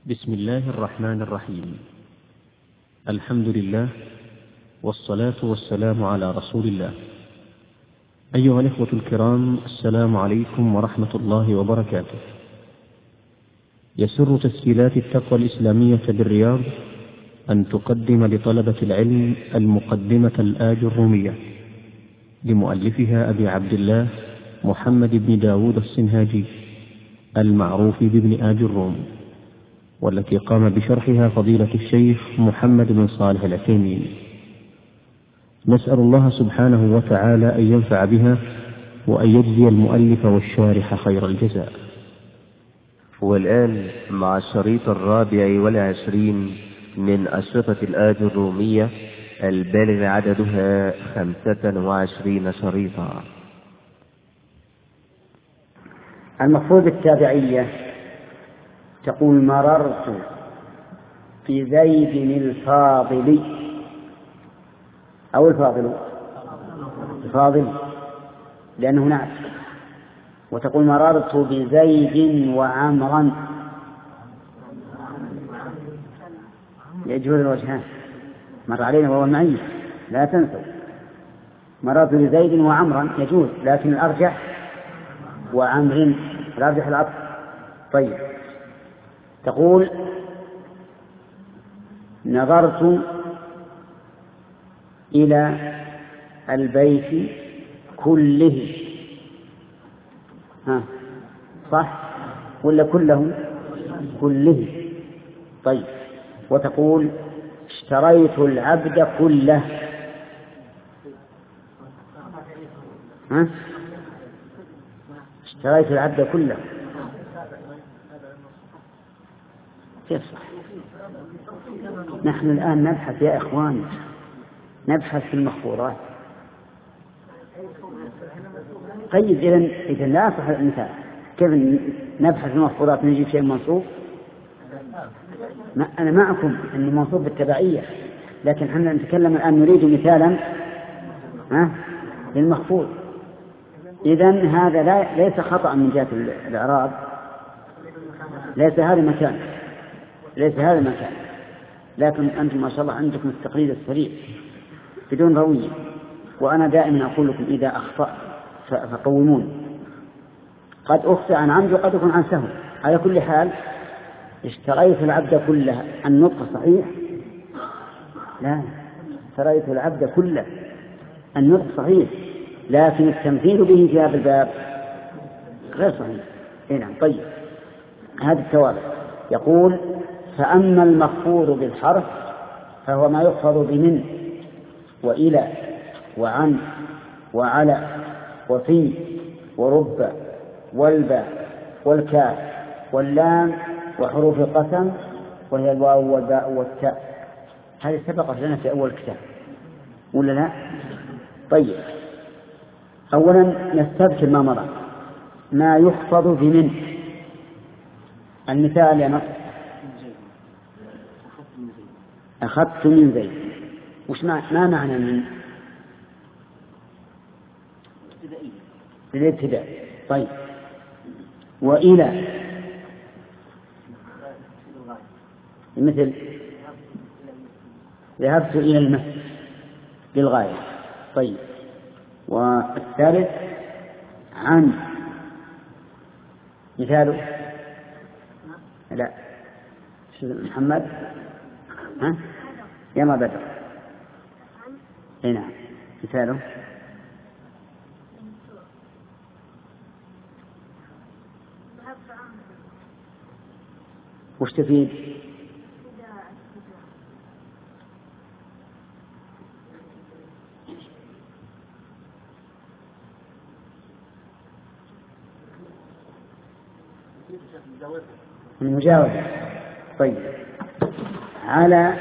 بسم الله الرحمن الرحيم. الحمد لله والصلاة والسلام على رسول الله. أيها الإخوة الكرام، السلام عليكم ورحمة الله وبركاته. يسر تسجيلات التقوى الإسلامية بالرياض أن تقدم لطلبة العلم المقدمة الآج الرومية لمؤلفها أبي عبد الله محمد بن داود السنهاجي المعروف بابن آج الروم، والتي قام بشرحها فضيلة الشيخ محمد بن صالح العثيمين. نسأل الله سبحانه وتعالى أن ينفع بها وأن يجزي المؤلف والشارح خير الجزاء. والآن مع الشريط 24 من أشرطة الآج الرومية البالغ عددها 25 شريطا. المفروض التابعية تقول: مررت بزيد الفاضل، أو الفاضل لأنه نعت، وتقول: مررت بزيد وعمرا، يجوز الوجهان، مر علينا وهو المعين لا تنسوا. مررت بزيد وعمرا يجوز، لكن الأرجح وعمر، الأرجح العطف. طيب، تقول: نظرت إلى البيت كله. صح ولا كله؟ كله. طيب، وتقول: اشتريت العبد كله. اشتريت العبد كله كيف صح؟ نحن الآن نبحث يا إخواني، نبحث في المخطوطات. طيب، إذن لا يصح المثال. كيف نبحث في المخطوطات نجيب شيء منصوب؟ أنا معكم أن منصوب بالتبعية، لكن احنا نتكلم الآن نريد مثالا للمخفوض. إذن هذا ليس خطأ من جهة الإعراب، ليس هذا مكان، لكن أنتم ما شاء الله عندكم التقليد السريع بدون روية، وأنا دائما أقول لكم: إذا أخطأ فقومون. قد أخطئ عن عمد وقد يكون عن سهو. على كل حال، اشتريت العبد كله، النطق صحيح؟ لا، اشتريت العبد كله النطق صحيح، لكن التمثيل به في هذا الباب غير صحيح. نعم. طيب، هذه التوابع. يقول: فأما المخفوض بالحرف فهو ما يحفظ بمن وإلى وعن وعلى وفي ورب والباء والكاف واللام وحروف القسم، وهي الواو والباء والتاء. هذه سبقت لنا في أول كتاب ولا لا؟ طيب، أولا نستذكر ما مضى. ما يحفظ بمن. المثال يا نصر: أخذت من زيد. ما معنى من؟ الابتداء. طيب، وإلى مثل ذهبت إلى المسجد للغاية. طيب، والثالث عن مثاله لا محمد يا ما بدر. هنا مثاله وش تفيد؟ المجاوزة. طيب، على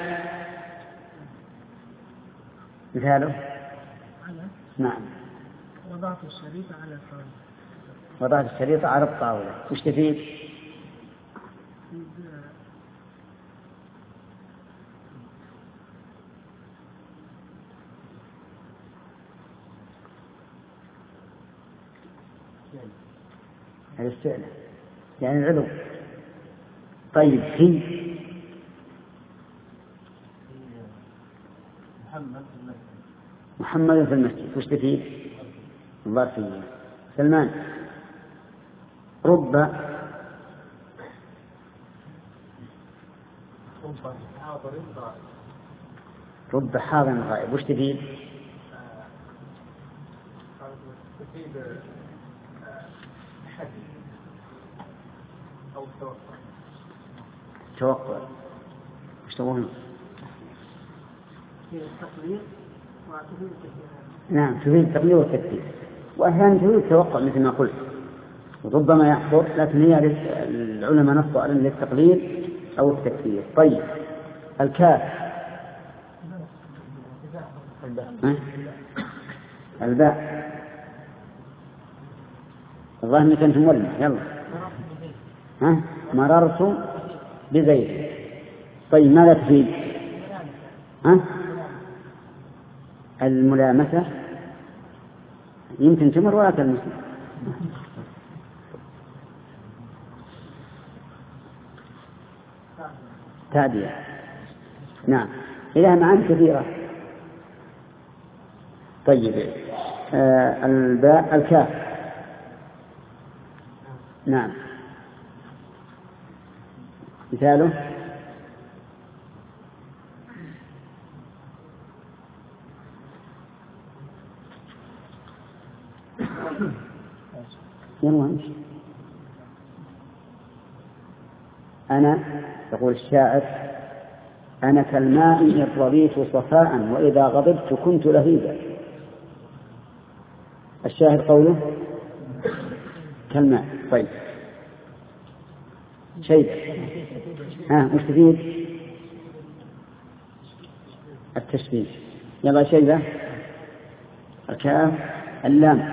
مثاله نعم. وضعت الشريط على الطاولة. وضعت الشريط على الطاولة. وش تفيد؟ الاستعلاء يعني العلو. طيب، في محمد في المسجد. وش تفيد؟ ظرفية. سلمان. رب حاضر غائب. وش تفيد؟ توقع. وش تقولون؟ نعم تفيد التقليل والتكثير، وأحيانا تفيد التوقع مثل ما قلت، ربما يحضر، لكن هي العلماء نصوا على للتقليل أو التكثير. طيب الكاف. الباء. الظاهر انك انت مولى. يلا. مررت بزيد. طيب ماذا تفيد؟ الملامسة. يمكن تمر ولا تلمس. تعدية. نعم إلى معاني كثيرة. طيب الباء. الكاف. نعم مثاله يلا. أنا يقول الشاعر: أنا كالماء إن رضيت صفاء وإذا غضبت كنت لهيبا. الشاهد قوله كالماء. طيب شيء مستفيد التشبيه. يلا شيء. الكاف. اللام.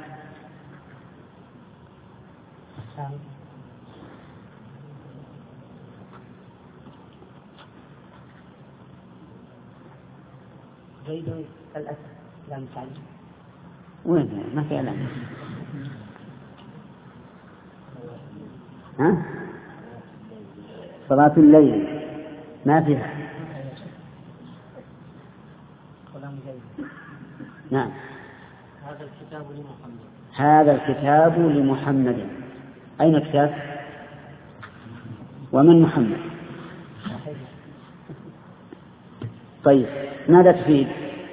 زيد الأسد. لام تعلم. وين؟ ما في لام. صلاة الليل ما فيها. نعم. هذا الكتاب لمحمد. هذا الكتاب لمحمد. أين الكتاب؟ ومن محمد؟ طيب ماذا تفيد؟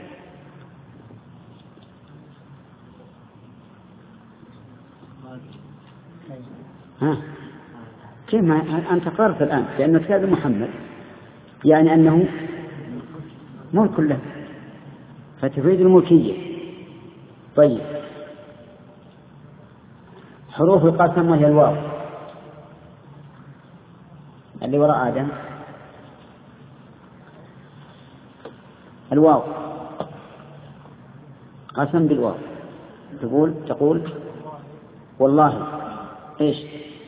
كيف ما أنت قررت الآن لأن كتاب محمد يعني أنه ملك له فتفيد الملكية. طيب حروف القسم وهي الواو اللي وراء آدم. الواو قسم بالواو. تقول والله إيش؟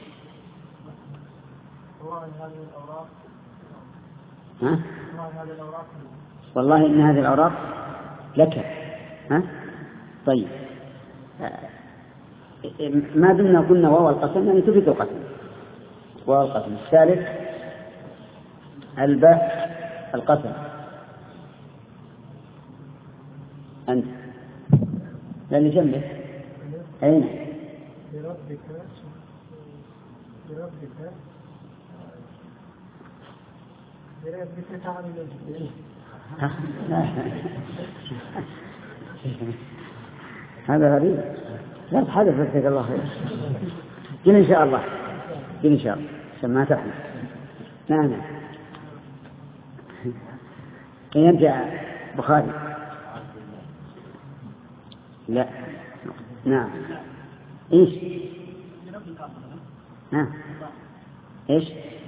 والله إن هذه الأوراق لك. طيب ما دمنا قلنا واو القسم يعني تفيد القسم. واو القسم. الثالث الباء القسم. أنت لأني جنبه. أين؟ بربك تعمل. هذا غريب. لا تحدث جزاك الله خير. قل إن شاء الله. قل إن شاء الله عشان ما تحدث. نعم. يرجع بخاري. لا. نعم. إيش؟ إيش؟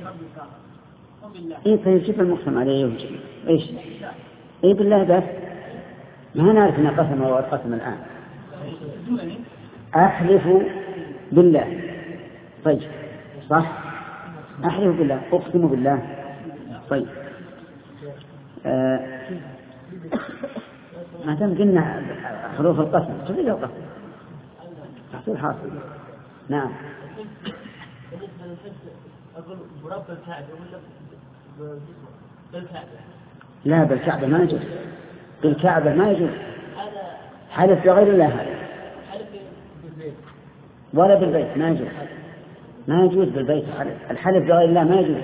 إيه طيب شوف المقسم عليه يوجد. إيش؟ إيه بالله بس ما نعرف أن قسم هو القسم الآن. أحلف بالله. طيب صح. أحلف بالله. أقسم بالله. طيب ما دام قلنا حروف القسم تفيد القسم تحصيل حاصل. نعم. لا بالكعبة ما يجوز. بالكعبة ما يجوز. حلف بغير الله هذا، ولا بالبيت ما يجوز، ما يجوز بالبيت الحلف بغير الله ما يجوز.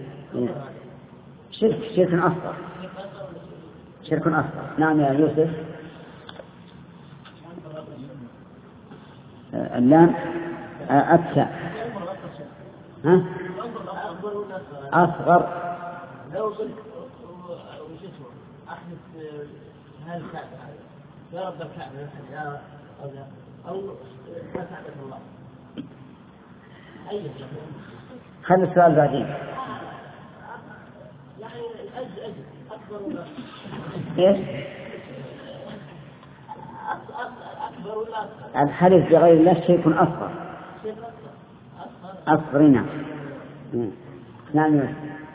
شرك أصغر، شرك أصغر. نعم يا يوسف. اللام أكثر ها أصغر. لو قلت أحدث هذا الكعبة يا رب الكعبة أو ما ساعدك الله أي خلي السؤال بعدين. يعني أجل أكبر ولا إيش؟ أكبر ولا أصغر؟ الحلف بغير الله شيء أصغر. أصغر نعم. نعم يوسف.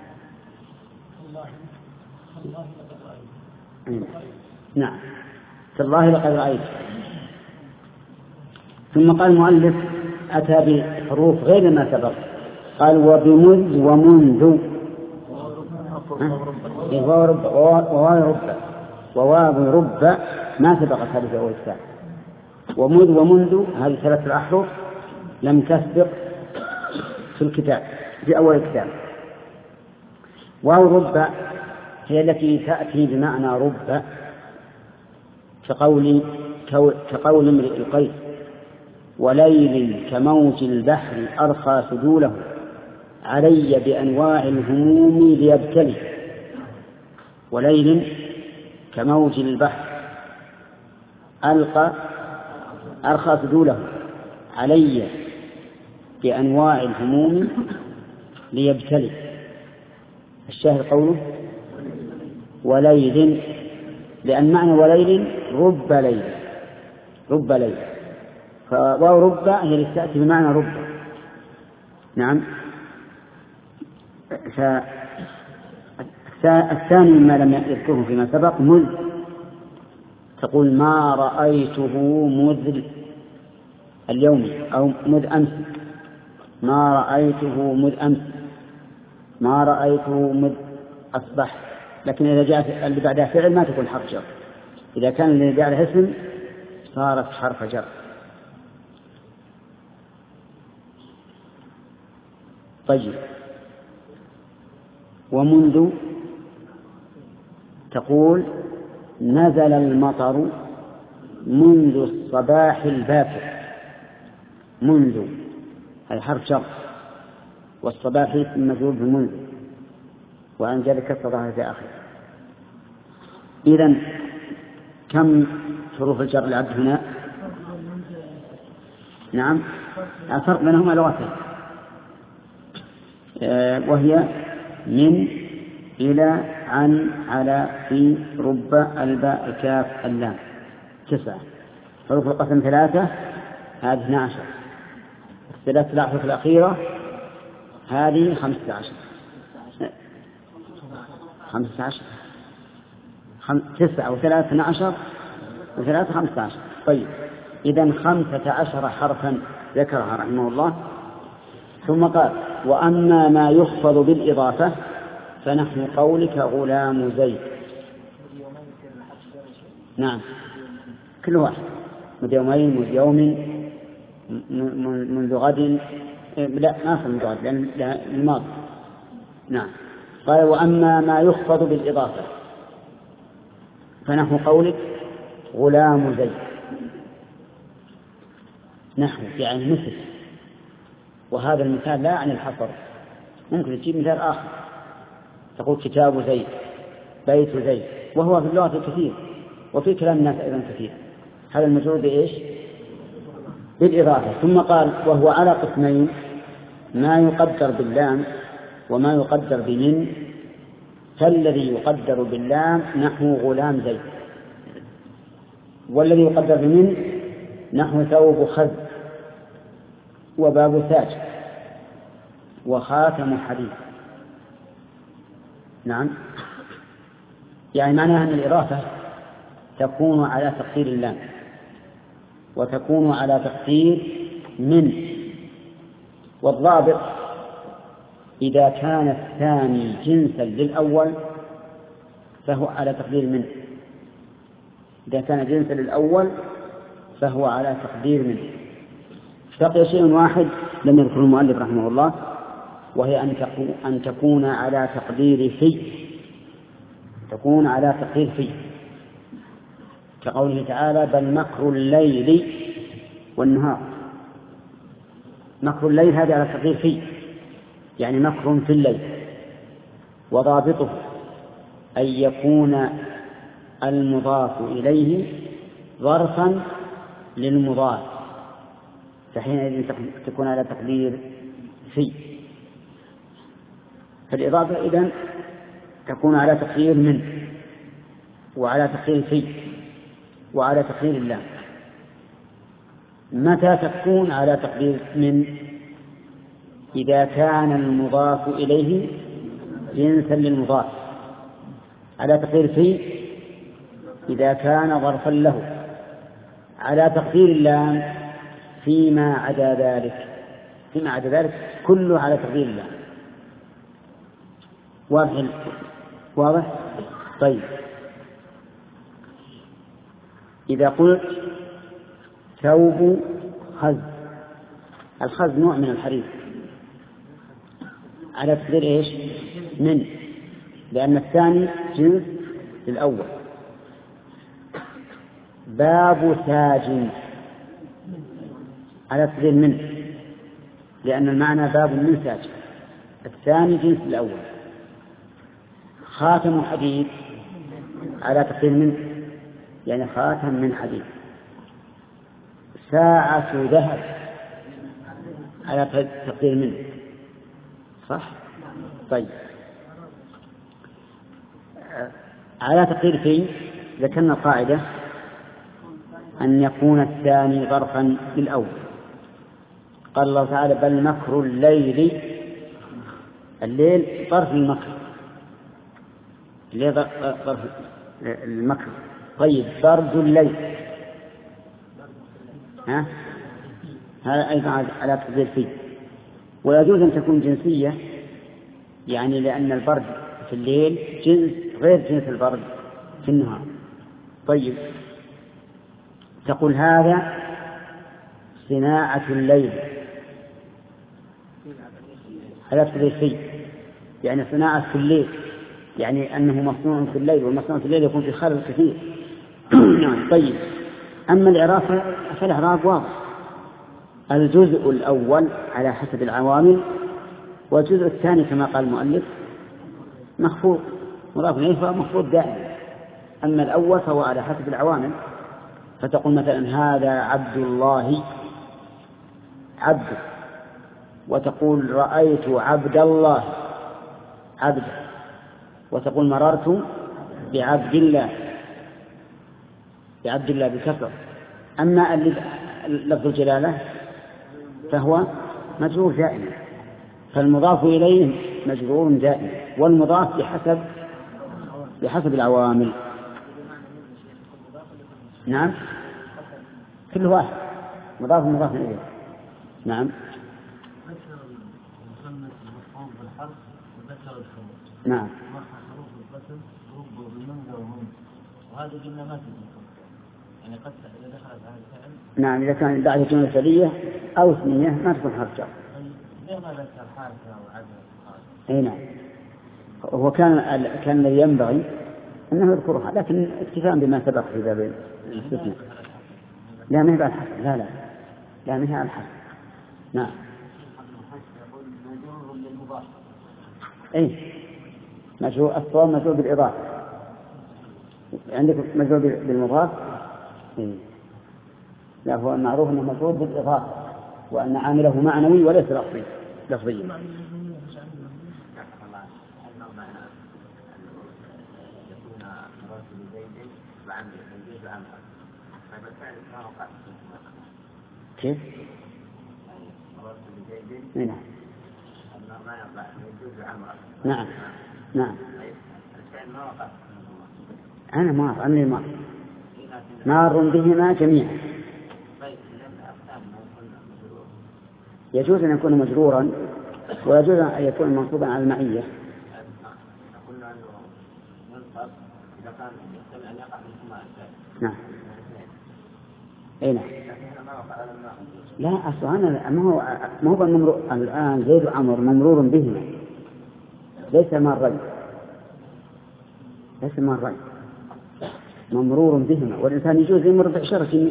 نعم تالله لقد رأيت. ثم قال المؤلف أتى بحروف غير ما سبق، قال وبمذ ومنذ وواو رب ما سبقت هذه في أول كتاب. ومذ ومنذ هذه ثلاث الأحرف لم تسبق في الكتاب في أول الكتاب. واو رب هي التي تأتي بمعنى رب، كقول امرئ القيس وليل كموج البحر أرخى سدوله علي بأنواع الهموم ليبتلي. وليل كموج البحر أرخى سدوله علي بأنواع الهموم ليبتلي. الشاهد قوله وليل، لأن معنى وليل رب ليل، رب ليل، فواو رب هي التي تأتي بمعنى رب. نعم. الثاني مما لم يذكره فيما سبق مذ، تقول ما رأيته مذ اليوم أو مذ أمس، ما رأيته مذ أمس، ما رأيته مذ أصبح. لكن إذا جاء اللي بعدها فعل ما تكون حرف جر، إذا كان اللي بعدها اسم صارت حرف جر. طيب. ومنذ تقول نزل المطر منذ الصباح الباكر، منذ هذا حرف جر، والصباح اسم مجرور بمنذ، وعن ذلك كسرها في آخر. إذن كم حروف الجر العد هنا؟ نعم الفرق بينهما لغتين، وهي من إلى عن على في رب الباء الكاف اللام. 9 حروف القسم 3 هذه 12. الثلاث الأحرف الأخيرة هذه 15 9 و3 12 و3 15. طيب إذن 15 حرفا ذكرها رحمه الله. ثم قال وأما ما يخفض بالإضافة فنحن قولك غلام زيد. نعم كل واحد منذ يومين، منذ يوم، منذ غد، لا ما في منذ غد لأن الماضي. نعم. قال وأما ما يخفض بالإضافة فنحن قولك غلام زيد. نحو يعني مثل، وهذا المثال لا يعني الحصر، ممكن تجيب مثال آخر تقول كتاب زيد، بيت زيد، وهو في اللغة كثير وفي كلام الناس أيضا كثير. هذا المجرور بإيش؟ بالإضافة. ثم قال وهو على قسمين، ما يقدر باللام وما يقدر بمن. فالذي يقدر باللام نحو غلام زيد، والذي يقدر بمن نحو ثوب خز وباب تاج وخاتم حديد. نعم يعني معناها أن الإضافة تكون على تقدير اللام وتكون على تقدير من. والضابط إذا كان الثاني جنسا للأول فهو على تقدير من، إذا كان جنسا للأول فهو على تقدير منه. بقي شيء واحد لم يذكره المؤلف رحمه الله، وهي أن تكون على تقدير في، تكون على تقدير في، كقوله تعالى بل مكر الليل والنهار. مكر الليل هذا على تقدير في، يعني مكر في الليل، وضابطه أن يكون المضاف إليه ظرفا للمضاف، فحينئذ تكون على تقدير في. فالإضافة إذن تكون على تقدير من، وعلى تقدير في، وعلى تقدير اللام. متى تكون على تقدير من؟ إذا كان المضاف إليه جنسا للمضاف. على تقدير في إذا كان ظرفا له. على تقدير اللام فيما عدا ذلك، فيما عدا ذلك كله على تقدير اللام. واضح؟ طيب، إذا قلت ثوب خز، الخز نوع من الحرير، على تقدير إيش؟ من، لأن الثاني جنس للأول. باب ساج على تقدير من، لأن المعنى باب من ساج، الثاني جنس الأول. خاتم حديد على تقدير من، يعني خاتم من حديد. ساعة ذهب على تقدير من، صح؟ طيب، على تقدير في ذكرنا القاعدة أن يكون الثاني ظرفا للأول. قال الله تعالى بل مكر الليل، الليل ظرف المكر، الليل ظرف المكر. طيب، برد الليل هذا أيضا على تقدير فيه. ويجوز أن تكون جنسية، يعني لأن البرد في الليل جنس غير جنس البرد في النهار. طيب، تقول هذا صناعة الليل على تقدير فيه، يعني صناعة في الليل، يعني أنه مصنوع في الليل، والمصنوع في الليل يكون في خلل كثير. طيب، أما الإعراب فالإعراب واضح، الجزء الأول على حسب العوامل، والجزء الثاني كما قال المؤلف مخفوض، مضاف إليه فهو مخفوض دائما. أما الأول فهو على حسب العوامل، فتقول مثلا هذا عبد الله عبد، وتقول رأيت عبد الله عبد، وتقول مررت بعبد الله بالكسر. أما لفظ الجلالة فهو مجرور دائما، فالمضاف إليه مجرور دائما، والمضاف بحسب العوامل. نعم، كل واحد مضاف إليه. نعم، نعم، وهذا جملة ما تدخل، يعني قد إذا دخلت على الفعل. نعم، إذا كان بعد جملة فعلية أو اسمية ما تكون حرف جر. ليه ما ذكر حركة أو عدد؟ أي نعم، هو كان الذي ينبغي أنه يذكرها، لكن اكتفاء بما سبق في باب الاستثناء. لا، ما هي بعد حسن، لا ما هي على الحسن. نعم، أي مجرور، الصواب مجرور بالإضافة. عندك مجرور بالمضاف؟ لا، هو المعروف أنه مجرور بالإضافة، وأن عامله معنوي وليس لفظي. كيف؟ نعم، نعم، أنا مار بهما جميعا. يجوز أن يكون مجرورا، ويجوز أن يكون منصوبا على المعية. نعم. أي نعم. لا أصلا أنا ما هو الممرور الآن زيد وعمر ممرور بهما ليس مرين ممرور بهما والإنسان يجوز يمر بعشرة سنين.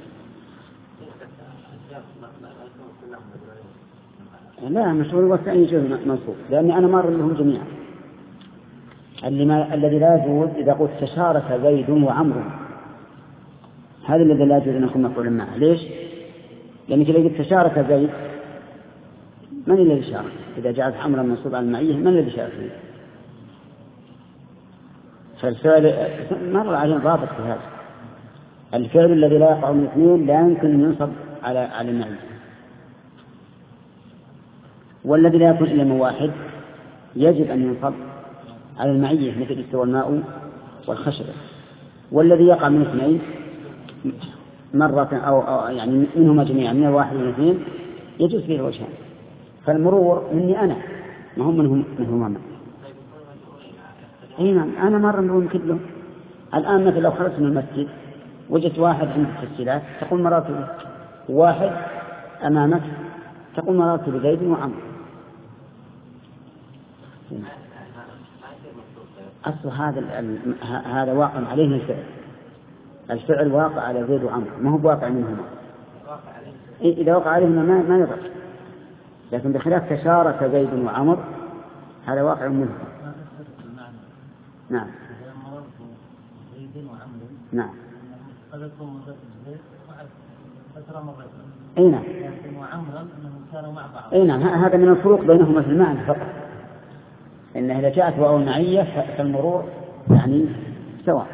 لا مشهور والثاني يجوز منصوب لأني أنا مار لهم جميعا. الذي لا يجوز إذا قلت تشارك زيد وعمر هذا الذي لا يجوز أن يكون مفعولا معه. ليش؟ لأنك إذا قلت تشارك زيد من الذي شارك؟ إذا جاءت عمرا منصوب على المعية من الذي شارك فيه؟ فالفعل مر عليه ضابط في هذا. الفعل الذي لا يقع من اثنين لا يمكن أن ينصب على المعية، والذي لا يكون إلا من واحد يجب أن ينصب على المعية مثل استوى الماء والخشبة. والذي يقع من اثنين مرة أو يعني منهما جميعا من الواحد والاثنين يجوز فيه الوجهان. فالمرور مني أنا ما هم منهما. أي نعم أنا مرة مرور كلهم. الآن مثل لو خرجت من المسجد وجدت واحد عند التسجيلات تقول مررت به، واحد أمامك تقول مررت بزيد وعمر. أصل هذا واقع عليه الفعل واقع على زيد وعمر ما هو واقع منهما. إذا وقع عليهما ما يضر، لكن بخلاف تشارك زيد وعمر هذا واقع منهما. نعم نعم أي نعم أي نعم هذا من الفروق بينهما في المعنى فقط. إن إذا جاءت واو المعية فالمرور يعني سواء.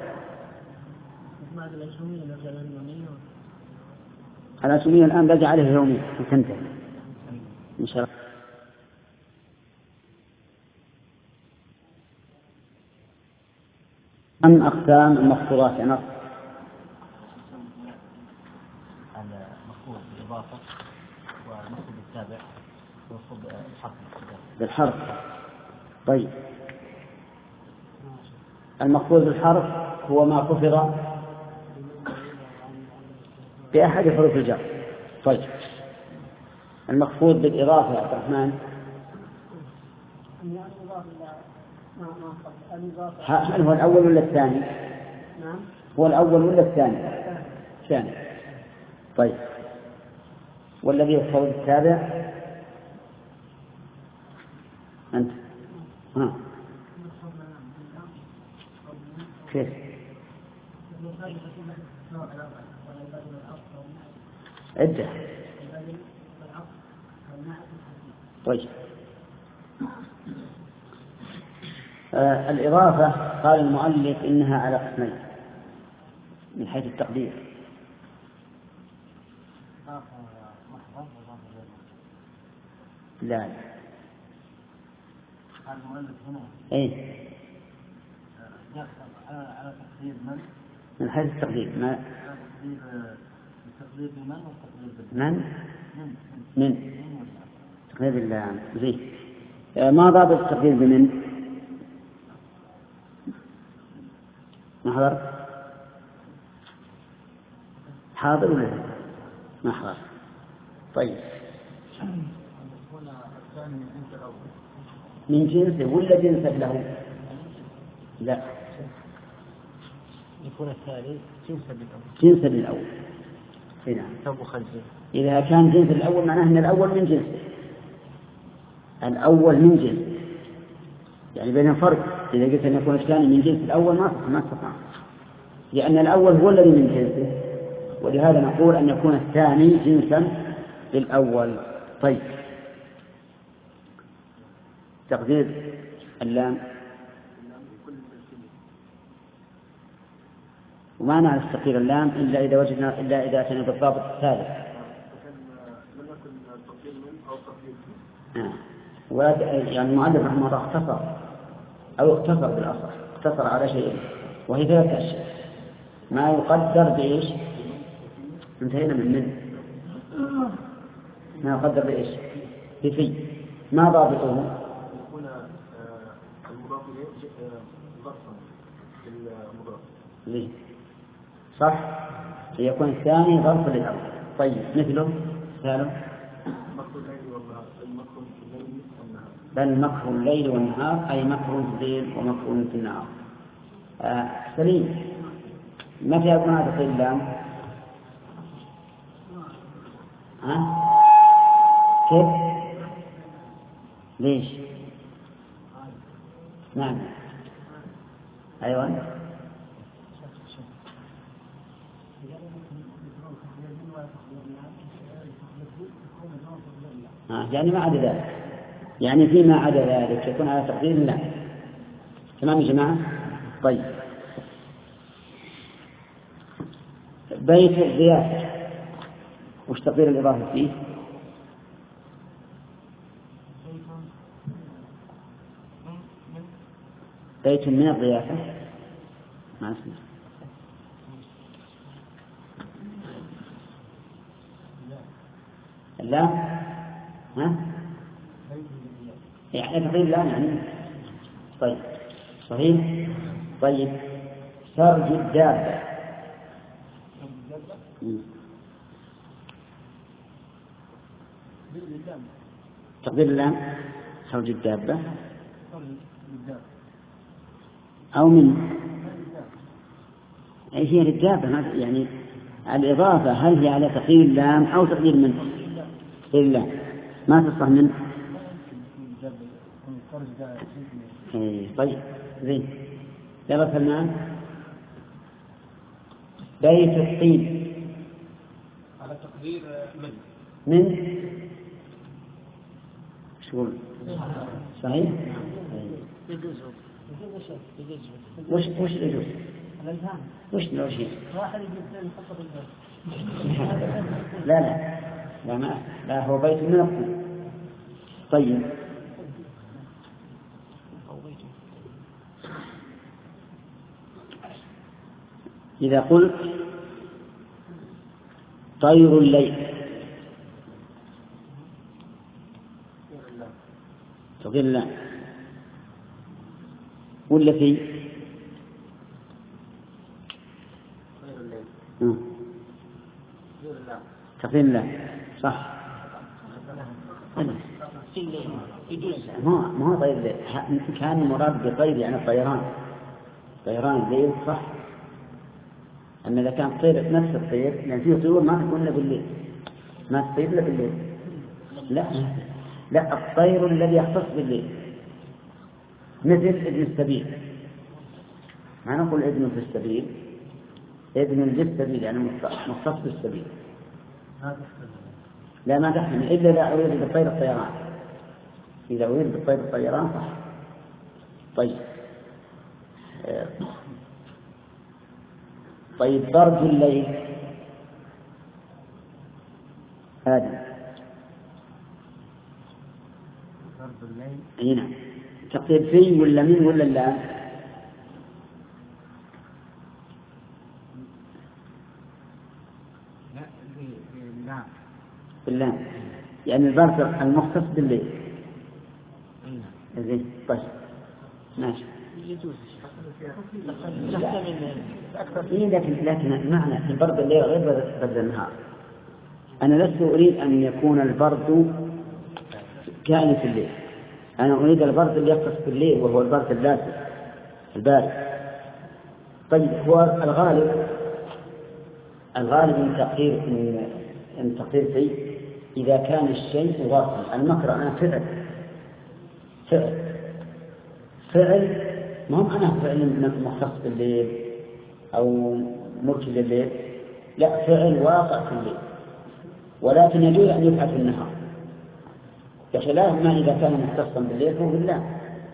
الأسمية الآن بقى عليه يومي وتنتهي إن شاء الله. أم أقسام المخطوطات نص المخطوط بالإضافة والمخطوط بالتابع والمخطوط بالحرف. طيب المخطوط بالحرف هو ما كفر بأحد حروف الجر. طيب المخفوض بالإضافة يا عبد الرحمن هل هو الأول ولا الثاني؟ هو الأول ولا الثاني؟ ثاني. طيب والذي يخفض بالتابع أنت كيف؟ عدة. طيب الإضافة قال المؤلف إنها على قسمين من حيث التقدير. لا المؤلف هنا أي على تقدير من حيث التقدير ما التقدير بمن والتقدير من تقدير اللام زين. ما ضابط التقدير بمن؟ ما حضر؟ حاضر ولا ما حضر؟ طيب من جنسه ولا جنسا له؟ لا يكون الثاني جنسا للأول. نعم. إذا كان جنس الأول معناه أن الأول من جنسه. الأول من جنس يعني بين فرق. إذا قلت أن يكون الثاني من جنس الأول ما استطاع لأن الأول هو الذي من جنسه، ولهذا نقول أن يكون الثاني جنسا للأول. طيب تقدير اللام وما نعرف تقدير اللام إلا إذا أتينا بالضابط الثالث. يعني المؤلف رحمه الله اختصر بالأصح، اختصر على شيء وهي ثلاثة أشياء. ما يقدر بإيش؟ انتهينا من ما يقدر بإيش؟ بفي. ما ضابطه؟ ليه؟ صح، يكون الثاني ظرف للأول. طيب مثله ثالث بل مكر الليل والنهار، أي مكر في الليل ومكر في النهار. سليم، متى يكون هذا تقدير اللام؟ كيف؟ ليش؟ نعم أيوة يعني ما عدا ذلك، يعني فيما عدا ذلك يكون على تقدير لا. تمام يا جماعة؟ طيب بيت الضيافة وش تقدير الإضافة فيه؟ بيت من الضيافة ما اسمه لا ها؟ يعني تقدير لا يعني. طيب صحيح. طيب سرج الدابة تقدير اللام سرج الدابة أو من أي هي للدابة يعني الإضافة هل هي على تقدير اللام أو تقدير من إلا ما تصح من. طيب زين يلا فنان. بيت الطين على تقدير من شغل صحيح. وش يجوز؟ وش لو شيء واحد يجيب اثنين يحطه في البيت. لا ما هو بيت من الطين. طيب إذا قلت طير الليل تقول لا ولا في تقول لا صح. ما هو طير الليل كان مراد بطير يعني الطيران طيران الليل صح. أما إذا كان طير نفس الطير يعني فيه طيور ما تكون إلا بالليل ما تطير إلا بالليل. لا الطير الذي يختص بالليل مثل ابن السبيل. ما نقول ابن في السبيل ابن للسبيل يعني مختص بالسبيل. لا ما تحمل إلا لا أريد بالطير الطيران. إذا أريد بالطير الطيران صح. طيب طيب ضرب الليل هذا ضرب الليل هنا تقدير في ولا من ولا لا؟ لا بالله يعني الضرب المختص بالليل. زين طيب ماشي يجوز لكن المعنى في برد الليل غير برد النهار. أنا لست أريد أن يكون البرد كائن في الليل. أنا أريد البرد اللي يختص بالليل وهو البرد اللاسع البارد. طيب هو الغالب من تقدير فيه إذا كان الشيء واصل. المكر أنا فعل ما هم أنا فعل مختص بالليل أو ملك لليل لا فعل واقع في الليل ولكن يجوز أن يفعل في النهار بخلاف ما إذا كان مختصا بالليل فهو بالله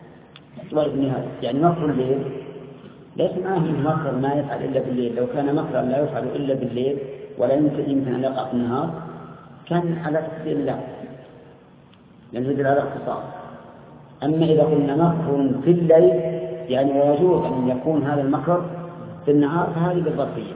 يعني مكر الليل ليس معه مكر ما يفعل إلا بالليل. لو كان مكرا لا يفعل إلا بالليل ولا يمكن أن يقع في النهار كان على تقدير الله لأنه يدل على اختصاص. أما إذا قلنا مكر في الليل يعني ويجوز أن يكون هذا المكر في النهار فهذه بالظرفية.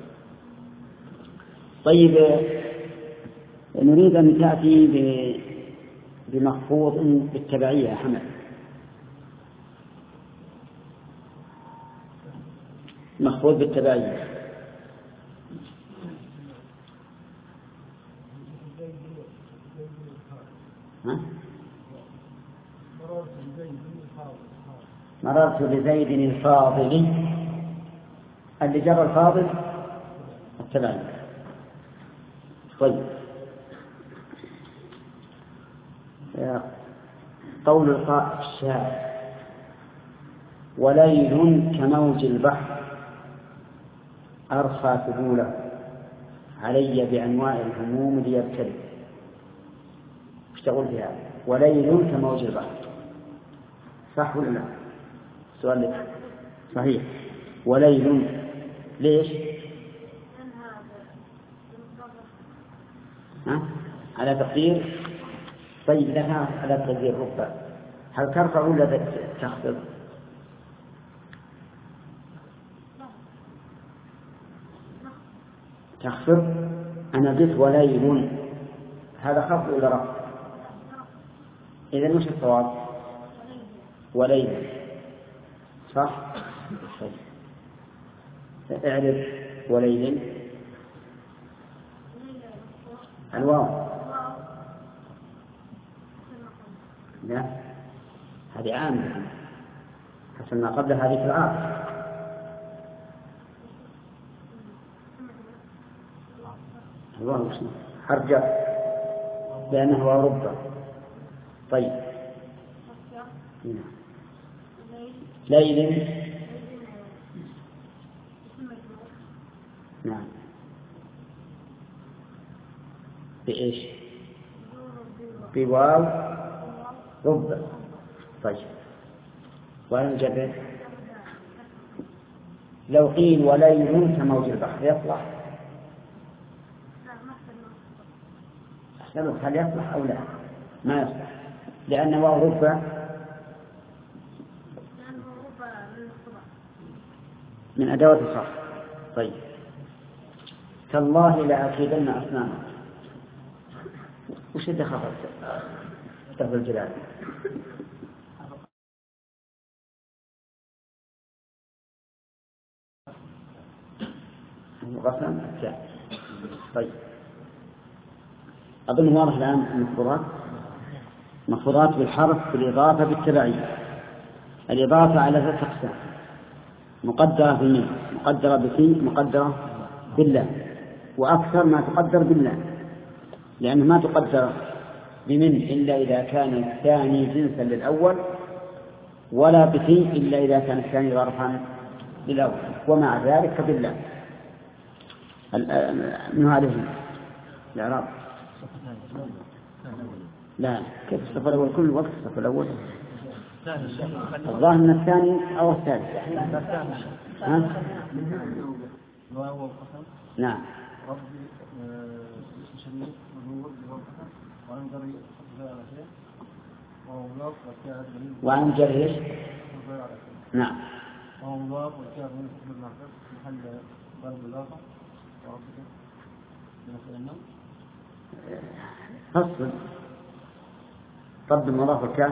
طيب نريد أن تأتي بمخفوض بالتبعية يا حمد. مخفوض بالتباين. مررت بزيد الفاضل، اللي جرى الفاضل التباين. طيب، قول القائل الشاعر: وليل كموج البحر أرخى ثبوله علي بأنواع الهموم ليبتلي. ايش تقول في هذا؟ وليل كموج البحر، صح ولا لا؟ سؤال لك. صحيح. وليل ليش؟ على تقدير. طيب لها على تقدير ربع، هل ترفع ولا تخفض؟ تخفض. أنا قلت وليل، هذا خفض ولا رفع؟ إذن مش الصواب؟ وليل، صح؟ اعرف وليل. الواو لا، هذه عامة، حسن ما قبل هذه في العاصر. الله يسلمك، حرجع لأنه هو ربع. طيب، ليل. نعم، بإيش؟ بواو ربع. طيب، ونجرب. لو قيل وليل كموج البحر يصلح؟ أحسنت، هل يصلح أو لا؟ ما يصلح، لأن واو ربع من أدوات الصرف. طيب، تالله لأكيدن أصنامك، وش دخل لفظ الجلال؟ قسم. طيب، أظن واضح الآن. المفروضات مفروضات بالحرف بالإضافة بالتبعية. الإضافة على ثلاث أقسام: مقدرة بمن، مقدرة بفي، مقدرة بالله. وأكثر ما تقدر بالله، لأنه ما تقدر بمن إلا إذا كان الثاني جنسا للأول، ولا بفي إلا إذا كان الثاني ظرفا للأول، ومع ذلك بالله. من هذه الإعراب؟ لا، كيف الصف الأول؟ كل وقت الصف الأول الظاهر من الثاني أو الثالث. نعم. وعن جريش. نعم. فصل طب المضاف الكاف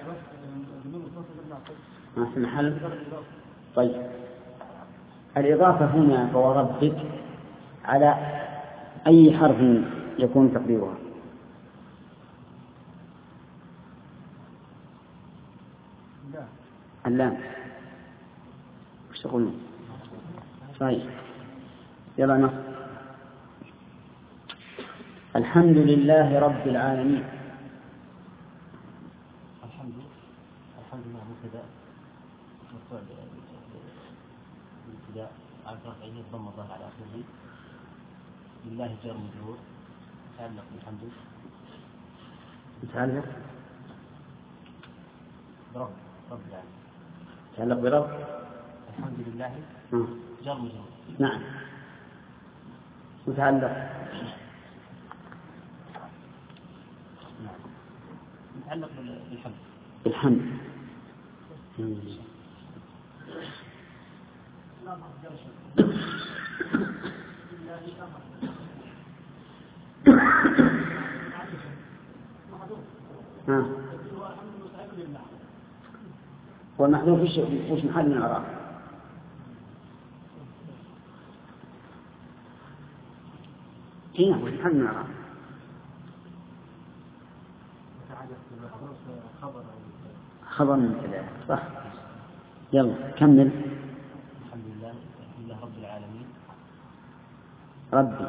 في محل. طيب، الإضافة هنا فوربك على أي حرف يكون تقديرها؟ اللام. وش تقولون؟ صحيح. يلا نص. الحمد لله رب العالمين. الحمد لله مبتدأ الابتداء على رفعه الضم الظاهر على آخره. لله جار مجرور يتعلق بالحمد، يتعلق برب العالمين، يتعلق برب. الحمد لله جار مجرور. نعم، يتعلق بالحمد. والمحذوف وش محل من الإعراب؟ هنا محل من الإعراب. خبر مبتدأ صح. يلا كمل. الحمد لله رب العالمين. ربي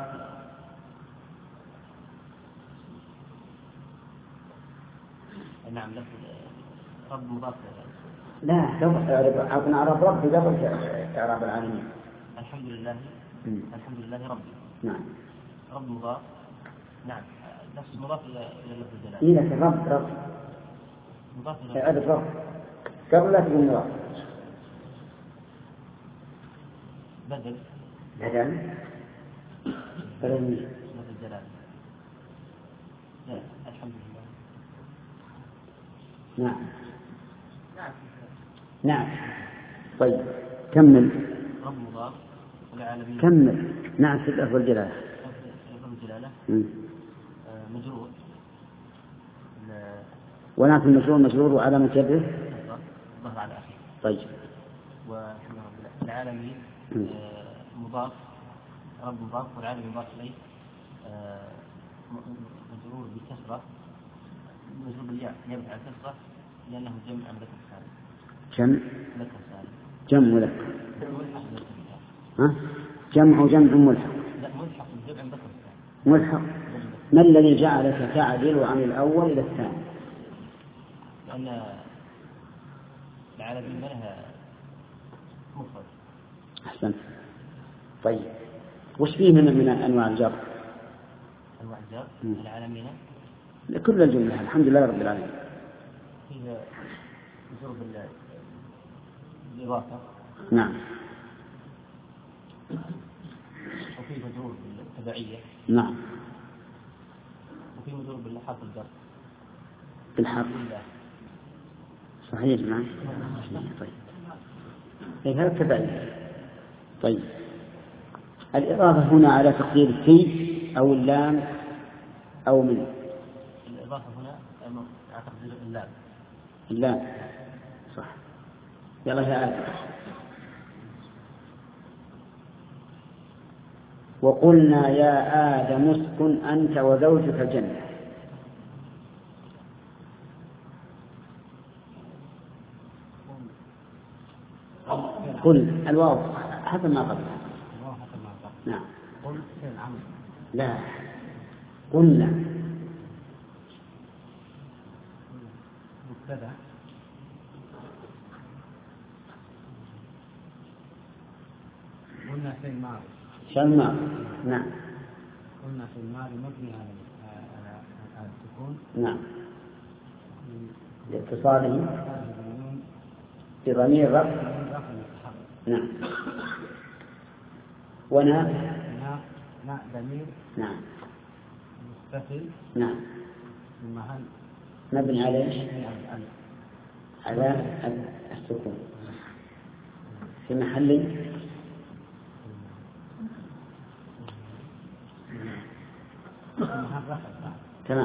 نعم لفظ رب مضاف. لا عرفنا عرب ربي قبل إعراب العالمين. الحمد لله ربي. نعم رب مضاف. نعم نفس مضاف إلى لفظ الجلالة. إيه لكن رب مضاف إلى اعرف رب قبل لا تقول مضاف. بدل لفظ الجلالة. لا الحمد لله. نعم طيب كمل. رب مضاف والعالمين. كمل. نعم في لفظ الجلالة. مجرور. ونعت المجرور وعلامة جره ظهر على آخره. طيب. والحمد لله. العالمين مضاف. رب مضاف والعالمين مضاف إليه مجرور بكسرة. مجرور بالياء يبني على الكسرة لأنه جمع مذكر سالم. جمع مذكر. جمع ملحق. لا ملحق جمع مذكر سالم. ملحق. ما الذي جعلك تعدل عن الأول إلى الثاني؟ لأن العالمين لها مفرد. أحسنت. طيب وش فيه من أنواع الجر؟ أنواع الجر العالمين لكل الجملة الحمد لله رب العالمين. فيه مجرور بالإضافة. نعم. وفيه مجرور بالتبعية. نعم. وفيه مجرور بالحرف الجر. بالحرف. صحيح. نعم. طيب هذا التبعية. طيب الإضافة هنا على تقدير في أو اللام أو من. الإضافة هنا على تقدير اللام صح. يلا يا آدم. وقلنا يا آدم اسكن أنت وزوجك الجنة. قل الواو حسب ما قبلها. نعم. لا قلنا مبتدأ. قلنا في الماضي. نعم. قلنا في الماضي مبني على السكون. نعم. لاتصاله بضمير رفع. نعم. ونا ضمير. نعم. متصل. نعم. المحل مبني على السكون في محل تمام.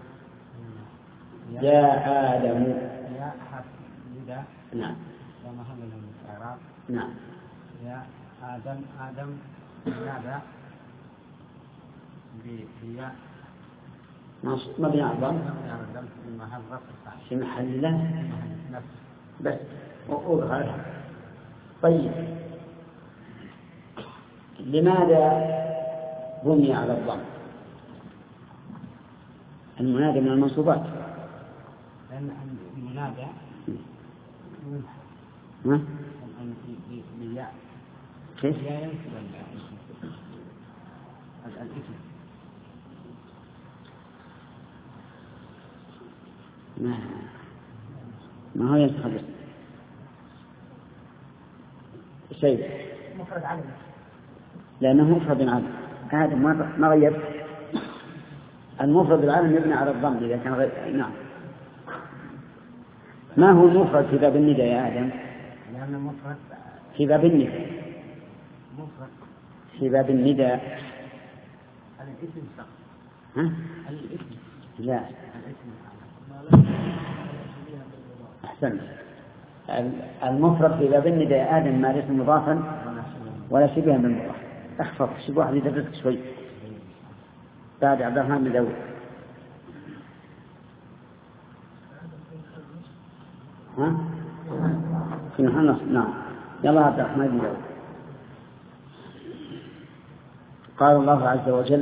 يا آدم. يا حرف نداء. نعم. ومحل من الإعراب. نعم. يا آدم ماذا بياء مبني على الضم في محل له بس وأظهر. طيب لماذا بني على الضم؟ المنادى من المنصوبات. لأن المنادى بياء كيف؟ لا ينسب الاسم. ما هو ينسخ الاسم. شيء مفرد علم لأنه مفرد علم. هذا ما غير. المفرد العالم يبنى على الضم إذا كان غير. نعم. ما هو المفرد في باب النداء يا آدم؟ لأن المفرد في باب النداء. مفرد في باب النداء. الاسم فقط. ها؟ الاسم. لا. الاسم. أحسن. المفرد في باب النداء يا آدم ما ليس مضافا ولا شبها بالمضاف. احفظ شبه واحد يدرسك شوي. بعد عبد الرحمن بن داود. ها؟ في محمد. نعم. يلا عبد الرحمن بن داود. قال الله عز وجل: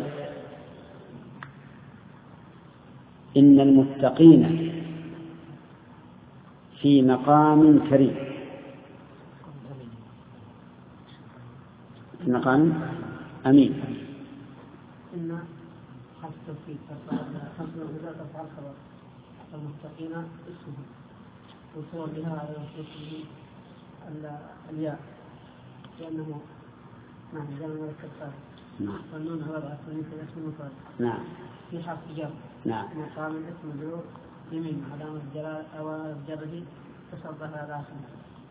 إن المتقين في مقام كريم. في مقام أمين. إن حرف التوكيد إذا تفعل خبر المتقين اسمه وصور بها على وصفه الياء لأنه نعم جمع مركب ثالث. والنون هو الأصلي في الاسم المفرد. نعم. في حرف جر. نعم. مقام الاسم مجرور يمين علامة الجلال أو جره تصرفها على اسمه.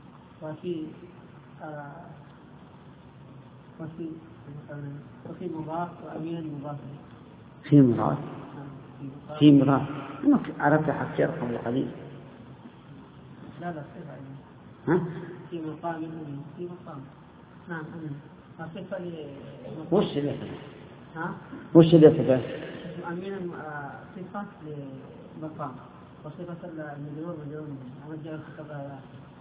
وفي مضاف وأمين مضاف. في مضاف. في مضاف. عرفت حق جر قبل قليل. لا صفة. ها؟ في مقام أمين. في مقام. نعم أمين. صفة وش اللي صفة؟ ها؟ وش اللي صفة؟ أمين صفة لمقام وصفة المجرور مجرور أما الجر صفة.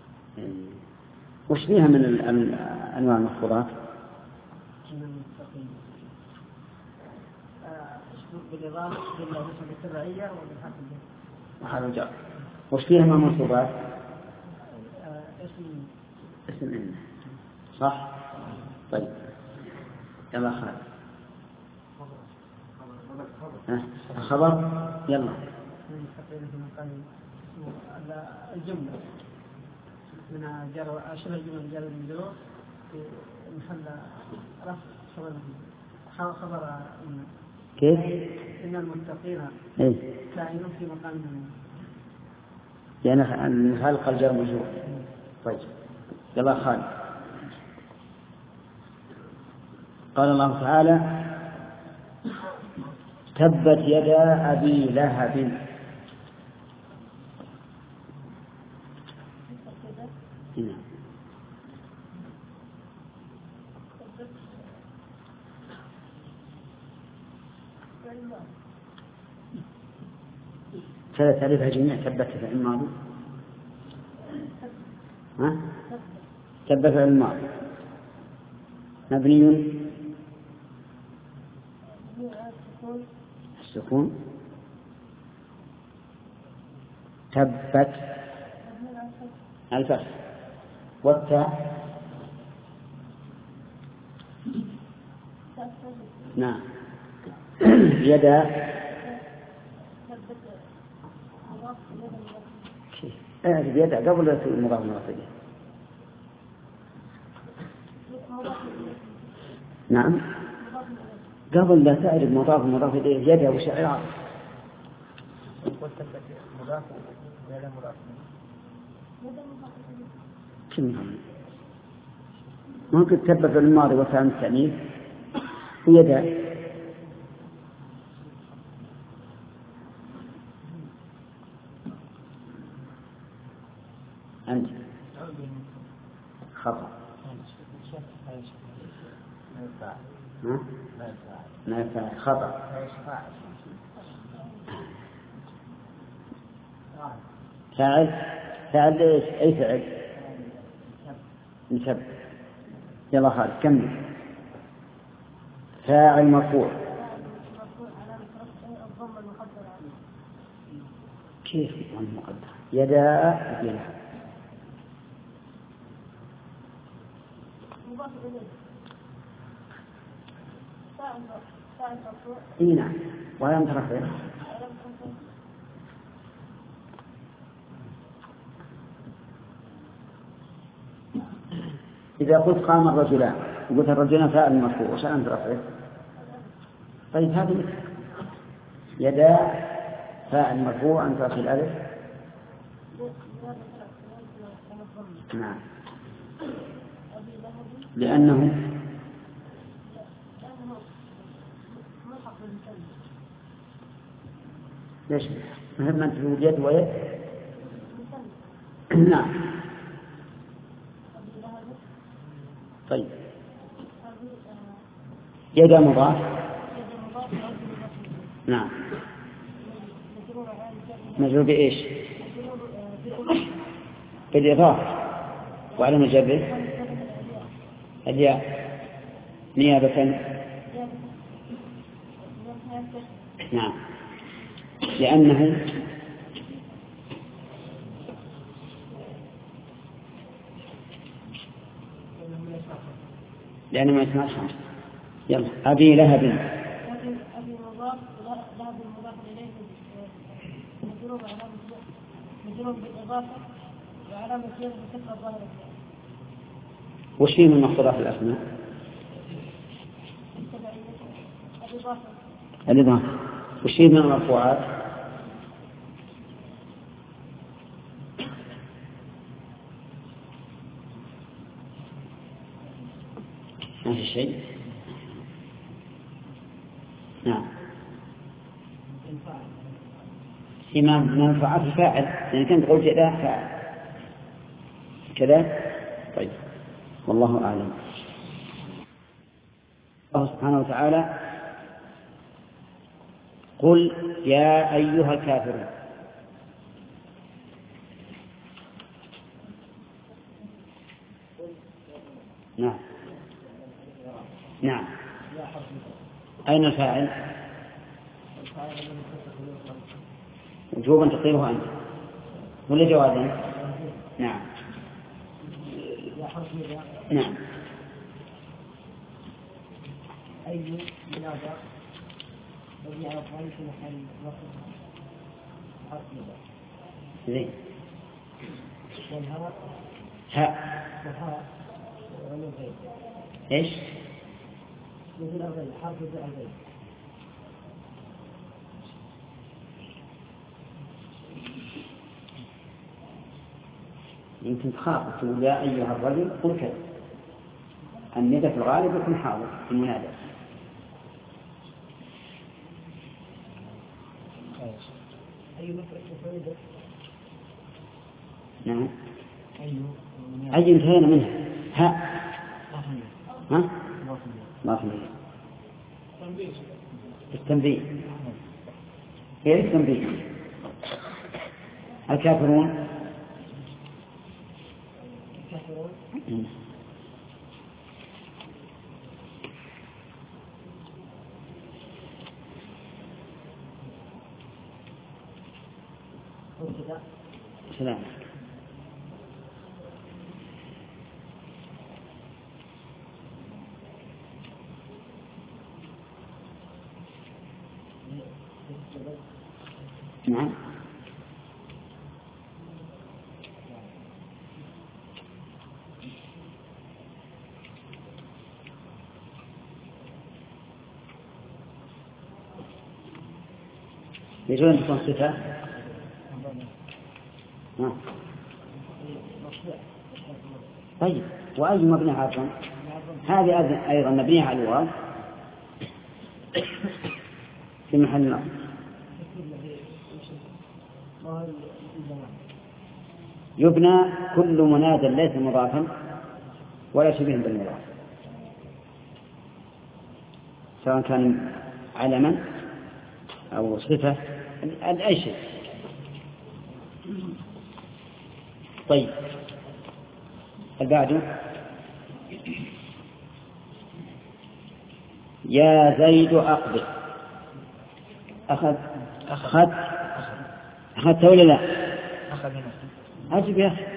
وش فيها من أنواع المخفوضات؟ بالإضافة بالنسبة التبعية وحال الجر. وش فيها من المنصوبات؟ اسم إن. صح. طيب يلا خالد. خبر. يلا. الجملة من جر أشبه الجمل جر المجرور في محل رفع خبر كيف؟ إن المتقين كائنون في مقام أمين. يعني خلق الجر مجرور. طيب يلا خالد. قال الله تعالى: تبت يدا أبي لهب. ثلاث تعريفها جميع تبت في الماضي. ها؟ تبت في الماضي مبني السكون. تبت الفتح والتاء. نعم. يدا يدا قبل المضاف إليه. نعم قبل لا تعرف مضاف إليه يدا وشعر. ممكن تثبت في الماضي وفهم التأنيث يدا. أنت خطأ. ما يفعل خطأ. فعل ايش؟ اي فعل نسب. يلا خالد كمل. فاعل مرفوع. كيف المقدر؟ يدا بها. اي نعم. ولم ترفع. إذا قلت قام الرجلان وقلت الرجلان فاعل مرفوع وش أنت رفعه؟ طيب هذه يدا فاعل مرفوع أنت رفع الألف. نعم لأنه ليش مهم أن تقول يد ويد. نعم طيب يد مضاف نعم. مجرور بإيش؟ بالإضافة وعلى مجره الياء نيابة. نعم، لأنه ما يسمع الخمس. يلا. أبي لهب. أبي مضاف لهب المضاف إليه مجرور بالإضافة وعلامة جره كسر ظاهرة. وش فيه من مقتضى الأسماء؟ الإضافة. وش فيه من المرفوعات؟ ما في شيء. نعم. في منفعات الفاعل، يعني كنت قلت لا فاعل كذا. طيب، والله أعلم. الله سبحانه وتعالى قل يا أيها الكافرون. نعم نعم. أين الفاعل؟ وجوبا تقديره أنت ولا جوازا؟ نعم نعم. أي منادى الذي على الضعيف في محل وصف حرف نداء. زين. والهاء هاء والغين. ايش؟ مثل الغين، حرف الغين. يمكن تخاف تقول يا أيها الرجل قل كذا. الندى في الغالب يكون حاضر في المنادى. نعم. أي انتهينا منها. ها ما في التنبيه. هي التنبيه. الكافرون سلام. نعم. يجوز أن تكون صفة. طيب، وأي مبني عرضا؟ هذه أيضا مبنية على الواو في محل نصب. يبنى كل منادى ليس مضافا ولا شبيه بالمضاف، سواء كان علما أو صفة أي شيء. طيب، البعد يا زيد أقبل. أخذت ولا لا؟ أجب يا أخي.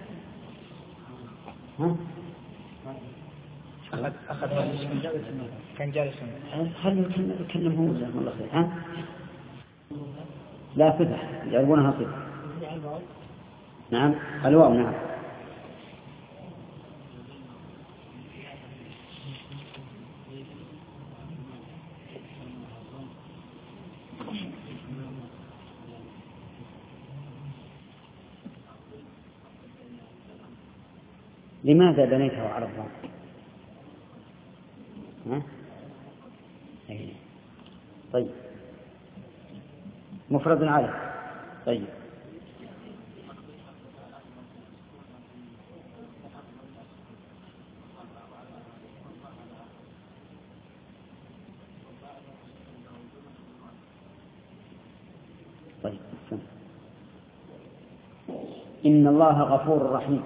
أخذ كان جالسا. خلوا يتكلم هو جزاهم الله خير. لا فتح يعرفونها صفة. نعم الواو. نعم. لماذا بنيته على الضم؟ طيب، مفرد على. طيب، طيب. إن الله غفور رحيم.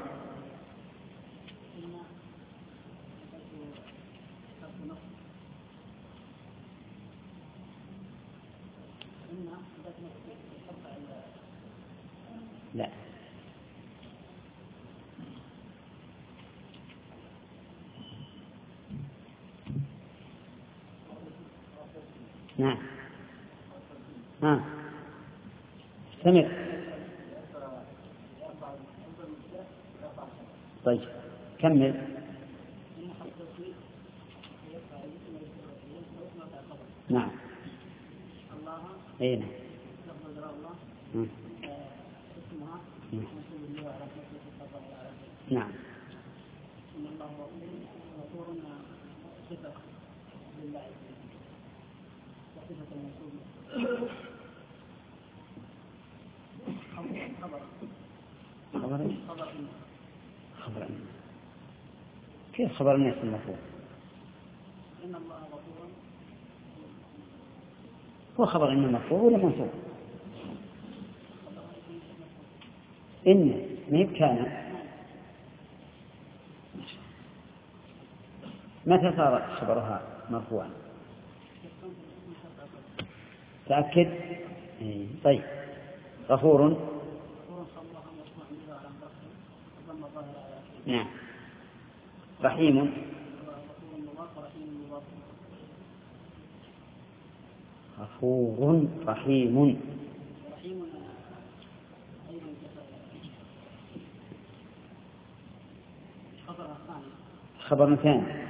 لا. نعم. استمر. طيب كمل. نعم. أين؟ نعم. خبر كيف خبر الناس المفروض؟ هو خبر إن المفروض ولا منصوب؟ إن ميب كان. متى صارت خبرها مرفوعا؟ تأكد. طيب. غفور. نعم. رحيم. غفور رحيم. خبر ثاني.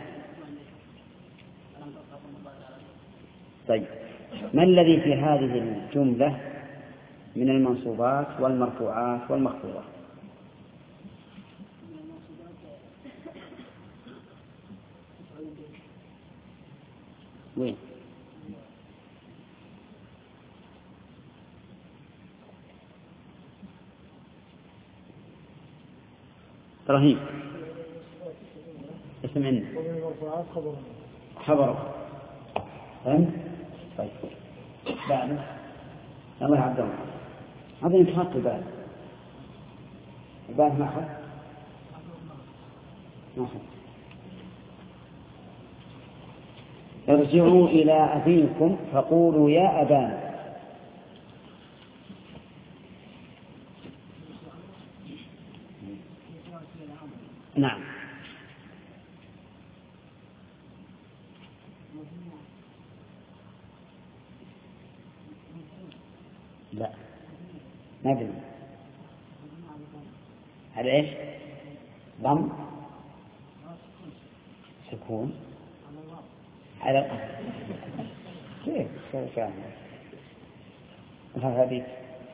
طيب ما الذي في هذه الجملة من المنصوبات والمرفوعات والمخفوضات؟ وين؟ رهيب. اسم إن. خبر. فهمت؟ طيب. بعد. الله عبد الله. هذا يتحط بعد. بعد ما أخذ. ارجعوا إلى أبيكم فقولوا يا أبانا. نعم. لا مبني على ايش؟ ضم سكون على كيف كان هذه؟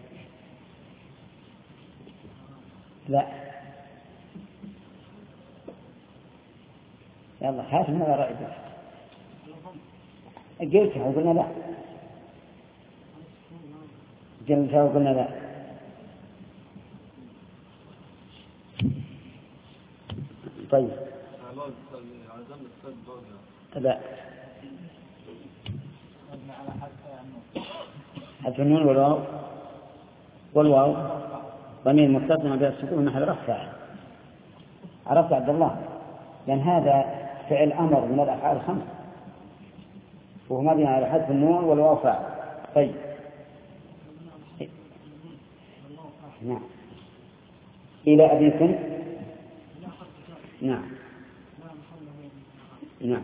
لا يلا هات من رأيك. قلتها وقلنا لا. قلتها وقلنا لا. طيب لا. حذف النون والواو ضمير متصل بالسكون محل رفع. عرفت عبد الله؟ لأن هذا فعل أمر من الأفعال الخمس وهو مبني على حذف النون والواو فاعل. طيب نعم. إلى أبيكم. نعم. نعم.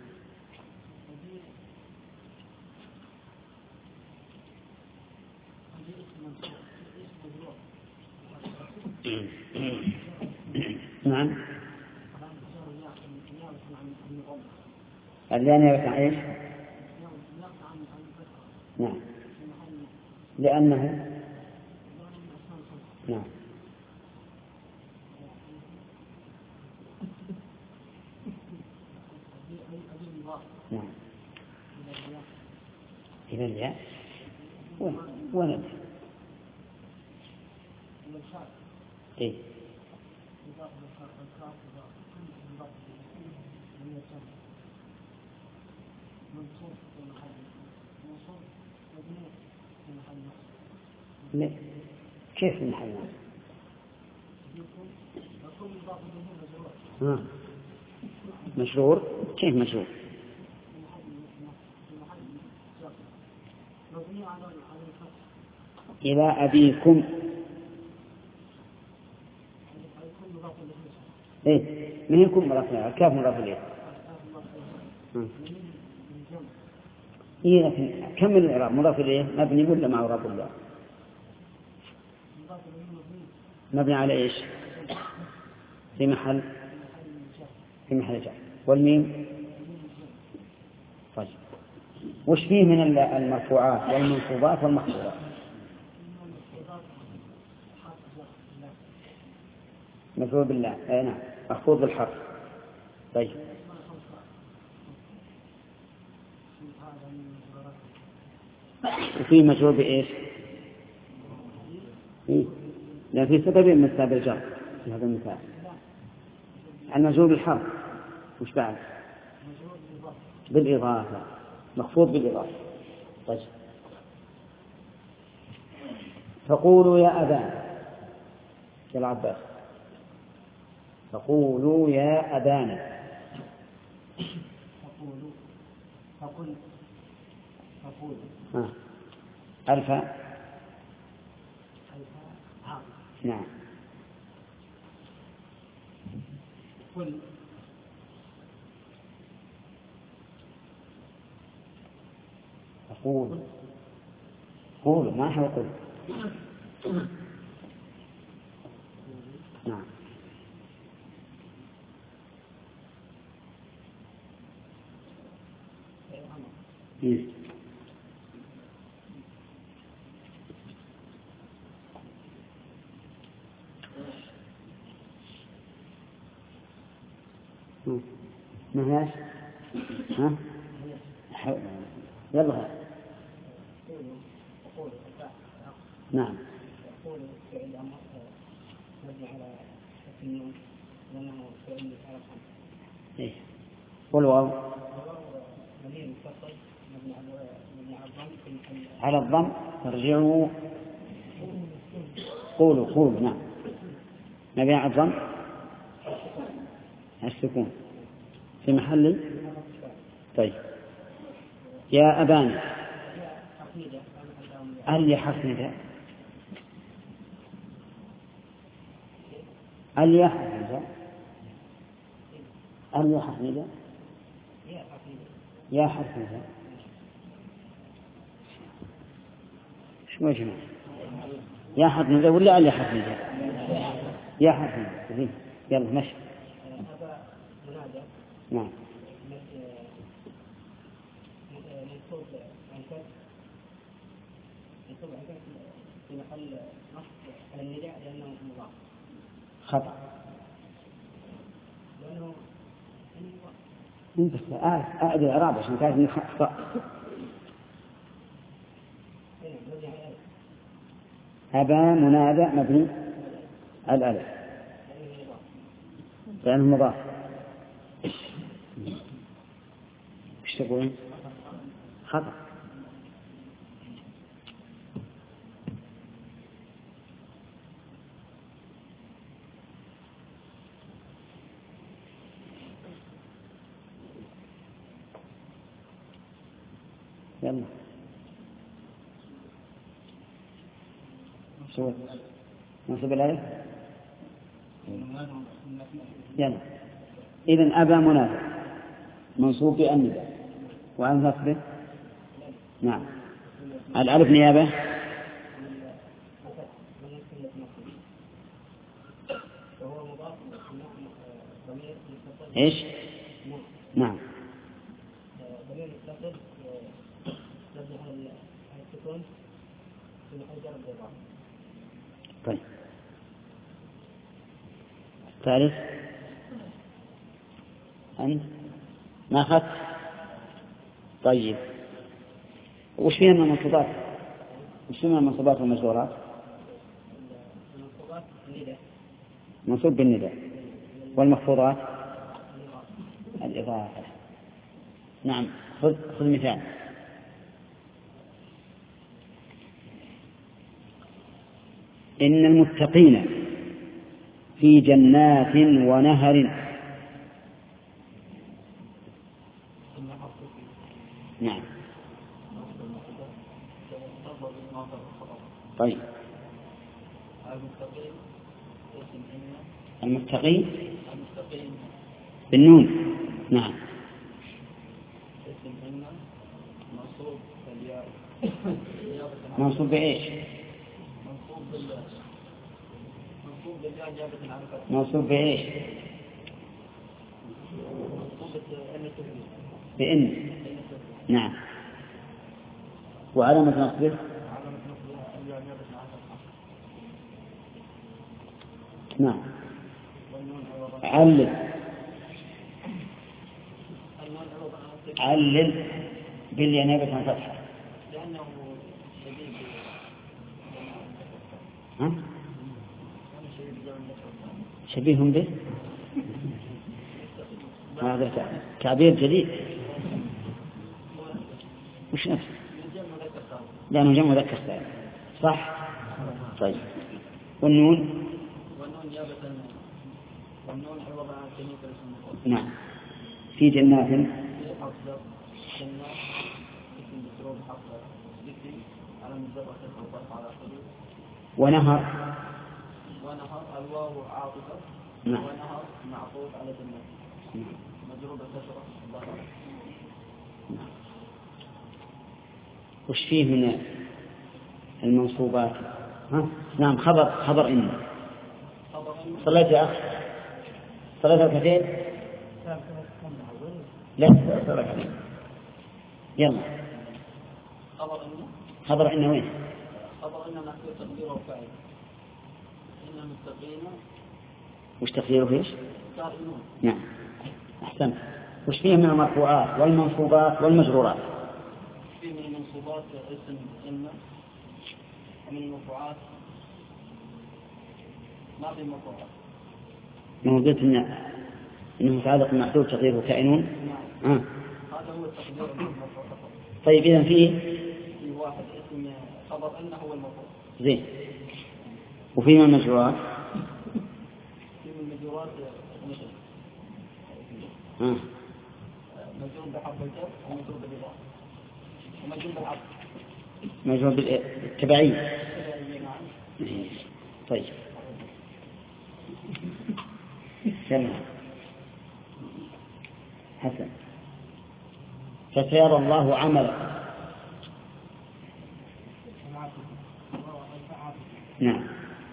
نعم. اللام يرفع ايش؟ نعم. لأنه نعم. نعم. إلى الياء وين؟ إيه؟ لا. كيف في محل نصب؟ مشرور. كيف مشرور؟ إلى أبيكم. إيه ما هي كم مضاف إليه؟ كاف مضاف إليه. إيه لكن كم الإعراب مضاف إليه مبني ولا مع إعراب الله؟ مبني على إيش؟ في محل جر. والميم طيب. وش فيه من المرفوعات والمنصوبات والمخفوضات؟ مفعول بالله. نعم مخفوض بالحرف. طيب وفي مجرور بإيش؟ لأن في سبب من أسباب الجر في هذا المثال. المجرور بالحرف وش بعد؟ بالإضافة. مخفوض بالإضافة. طيب فقولوا يا أبانا يا العباس. فقولوا يا أبانا. فقل ألف. نعم. قل أقول قول ما هو قل. نعم. ما هيش؟ ها؟ يلا. نعم. إيه. والواو على الضم. ارجعوا قولوا. نعم. نبي على الضم السكون في محل. طيب يا أبانا. أل حرف نداء. أل حرف نداء. أل حرف نداء. يا حرف نداء. شو يا جماعة؟ يا حرف نداء ولا أل حرف نداء؟ يا حرف نداء. يلا مشي. نعم. في محل نصب على النداء لأنه مضاف. خطأ. لأنه انت أعد الإعراب عشان تعرف إنه خطأ. أبا منادى مبني الألف لأنه مضاف. ايش تقولين؟ خطأ. يلا سوى منصب الألف. يلا إذن أبا منادى منصوب بالنداء وعن نصبه. نعم. الألف نيابة. إيش؟ نعم. طيب الثالث أنت ما أخذت. طيب وش فيها من المنصوبات؟ وش فيها من المنصوبات والمجرورات؟ منصوب بالنداء. والمخفوضات الإضافة. نعم. خذ مثال. إن المتقين في جنات ونهر. نعم. طيب. المتقين بالنون. نعم. منصوب بإيش؟ منصوب بإيش؟ بإن. نعم. وعلامة نصبه نعم. علل بالينابة عن فتحة لأنه شديد. شبيه به. هذا تعبير جديد. وش نفسه؟ لأنه جمع مذكر سالم. صح. طيب. والنون نيابة والنون عوض عن كلمة الاسم. نعم. في جنات ونهر الواو عاطفة. نعم. ونهر معطوف على جنات. مجرور بالكسرة. وش فيه من المنصوبات؟ نعم. خبر إن. صليت يا أخ؟ صليت ركعتين؟ لا صليت ركعتين. يلا. خبر إن وين؟ خبر إن محذوف تقديره فاعل. إن المتقين. وش تقديره فيش؟ قائمون. نعم. أحسنت. وش فيه من المرفوعات والمنصوبات والمجرورات؟ فيه من المنصوبات اسم إن، ومن المرفوعات ما في مرفوعات. ما قلت إنه متعلق محذوف تقديره كائنون. نعم. هذا هو التقدير المرفوع. طيب إذن فيه في واحد اسم خبر إن هو المرفوع. زين. وفيه من المجرورات؟ في من المجرورات مثل مجرور بحرف الجر ومجرور بالإضافة ومجرور بالعطف. مجرور بالتبعية. طيب. سمع حسن. فسيرى الله عملا. نعم.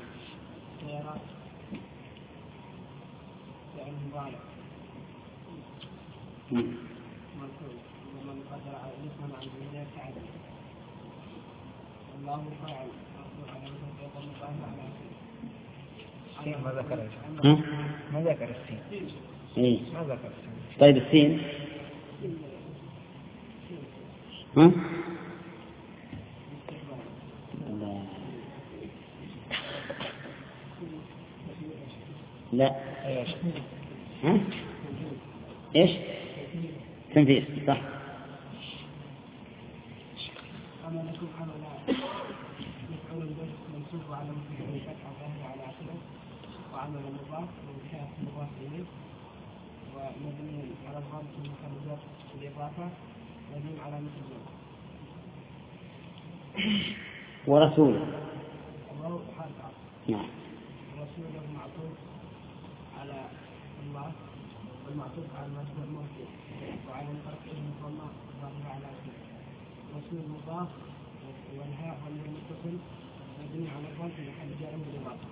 ومن قدر على الاسم عن الله تعالى الله فاعل على ما ذكر ما ذكر السين. إيه؟ ما ذكر السين. طيب السين لا. ايش؟ تنفيذ. صح. عملكم عملا مفعول به منصوب على مفعول الفتحة ظاهر على آخره وعمل مضاف وكاف مضاف إليه ومبني على الضم في محل جر بالإضافة مبني على مثل ورسوله. الله حال نعم. ورسوله معطوف على الله والمعطوف على المصدر المرفوع وعلى تركه الضمة ظاهر على آخره. رسول مضاف والهاء ضمير متصل مبني على الضم في محل جر بالإضافة.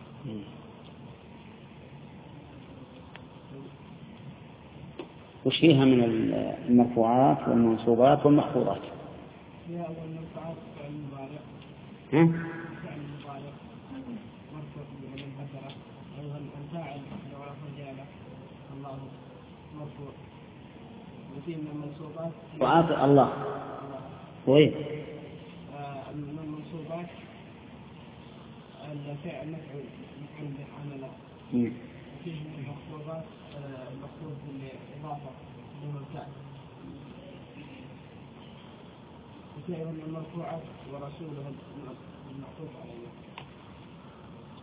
وش فيها من المرفوعات والمنصوبات والمخفوضات؟ فيها أول مرفوعات فعل مضارع. فعل مضارع مرفوع بمعنى المبدرة. أيضا الفاعل لو رفع جاله الله مرفوع. وفيه من المنصوبات وعاطي الله. وين؟ من المنصوبات الفعل مفعول به عملا. وفيه من المخفوضات المخفوض بالإضافة دون الكاف. وفيه من المرفوعات ورسوله المعطوف عليه.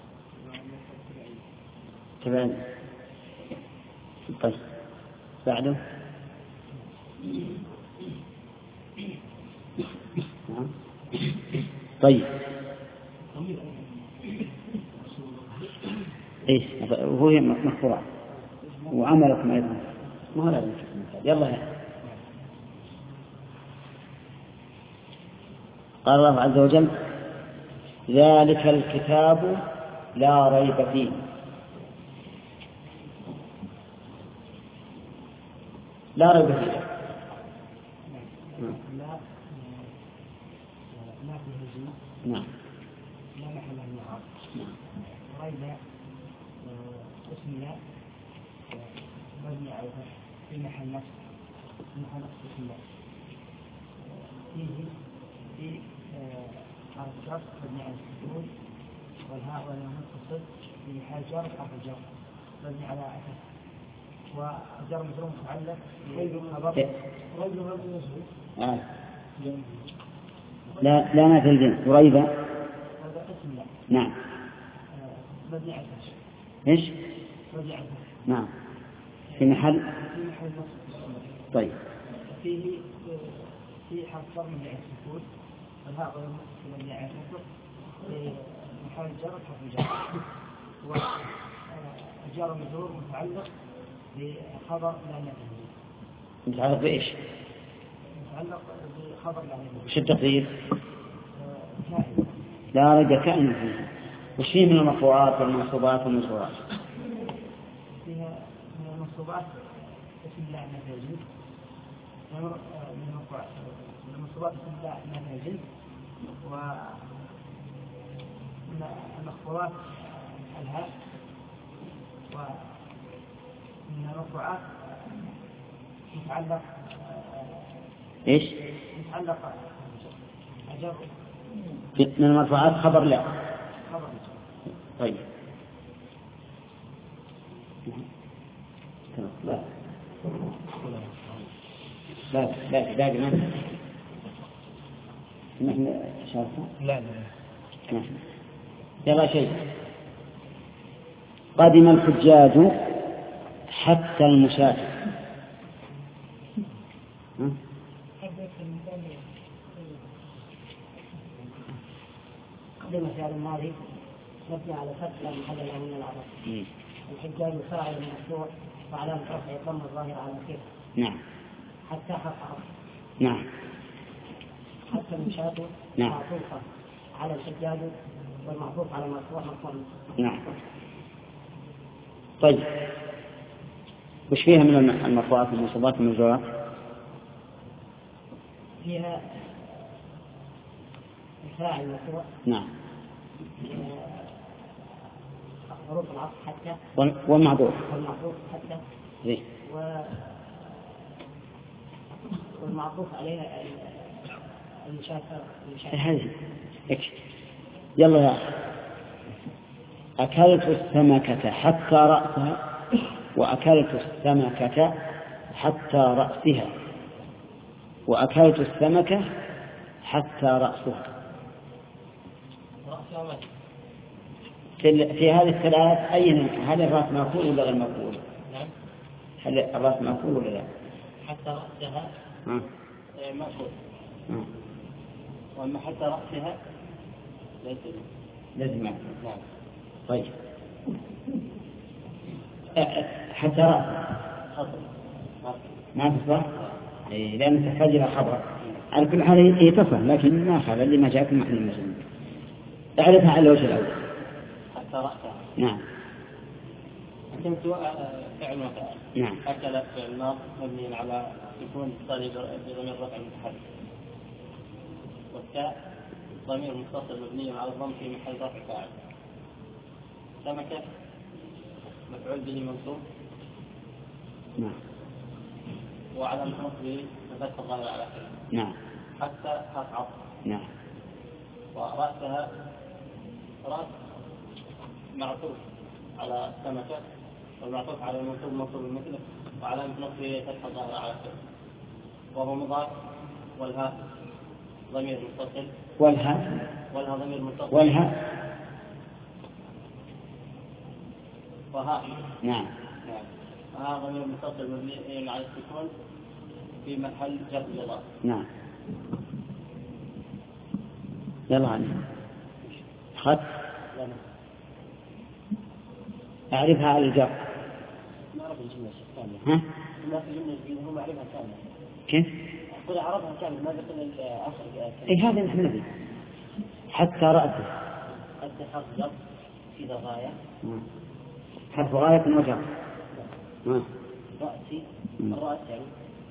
تبعد. طيب بعده. طيب ايش وهو مخفورة وعملكم ايضا ما هو لازم. يلا يا. قال الله عز وجل ذلك الكتاب لا ريب فيه. لا ريب فيه. نعم. لا محل له من الإعراب. ريب اسم لا مبني على في محل نصب اسم لا فيه في حرف جر مبني على السكون والهاء والمتصل في محل جر حرف الجر مبني على أساس وجر مجرور متعلق بخبر لا ما في الجنس ريب. هذا اسم لا. نعم. مبني على الفتح. ايش؟ مبني على الفتح. نعم. في محل نصب. طيب. فيه في حرف جر مبني على السكون والهاء والمتصل مبني على الكسر في محل جر حرف الجر والجر مجرور متعلق بخبر لا نفي. متعلق بإيش؟ متعلق بخبر لا نفي. وش التقدير؟ لا ريب كائن فيه. وش فيه من المرفوعات والمنصوبات والمجرورات؟ فيها من المنصوبات اسم الله نافع الجنس. من المنصوبات اسم الله نافع الجنس. ومن المخفورات الهاء. ومن المرفوعات متعلق ايش؟ متعلق أجر. من المرفوعات خبر لا. خبر. طيب. لا لا لا باقي ما نحن شاركنا. لا يلا شيء. قدم الحجاج حتى المسافر. قدم فعل الماضي مبني على فتح لا محل له من العرب. الحجاج فاعل مرفوع وعلامة رفعه الضم الظاهر على الاخير. نعم. حتى حرف عطف. نعم. حتى المشاة نعم. معطوفة على الحجاج والمعطوف على مرفوع مرفوع. نعم. طيب وش فيها من المرفوعات والمنصوبات والمجرورات؟ فيها الفاعل مرفوع. نعم. حروف العطف حتى والمعطوف حتى زي. والمعطوف عليها المشافة. هذه يلا يا أكلت السمكة حتى رأسها وأكلت السمكة حتى رأسها وأكلت السمكة حتى رأسها. في هذه الثلاث هل الرأس مأكول ولا غير مأكول؟ نعم. هل الرأس مأكول ولا لا؟ حتى رأسها مأكول. وأما حتى رأسها لازم مأكول. نعم. طيب حتى رأسها ما تصلح لأن تحتاج إلى خبر. على كل حال هي تصلح لكن ما خبر لما جاء في محل المسلم. اعرفها على الوجه الأول. حتى رأسها. نعم. أنتم فعل وفعل. نعم. أكل فعل ناصب مبني على سكون اتصال بضمير رفع المتحرك. والتاء ضمير متصل مبني على الضم في محل رفع فاعل. سمكة مفعول به منصوب. نعم. وعلى نصبه فتح الظاهر على آخره. نعم. حتى حرف عطف. نعم. ورأسها رأس معطوف على سمكة والمعطوف على المنصوب منصوب مثله وعلامة نصبه فتح الظاهر على آخره. وهو مضاف والهاء ضمير متصل. والها ضمير متصل. نعم. وها ضمير متصل مبني على السكون في محل جر الإضافة. نعم. يلا عني خط أعرفها على الجر. ما أعرف الجملة الثانية. ها؟ ما في جملة جديدة هم أعرفها كاملة. كيف؟ أقول أعرفها كاملة ما ذكر آخر. إيه هذا نحن نبي حتى رأته. قد حرف جر في الغاية. حرف غاية وجر. رأسي الرأس يعني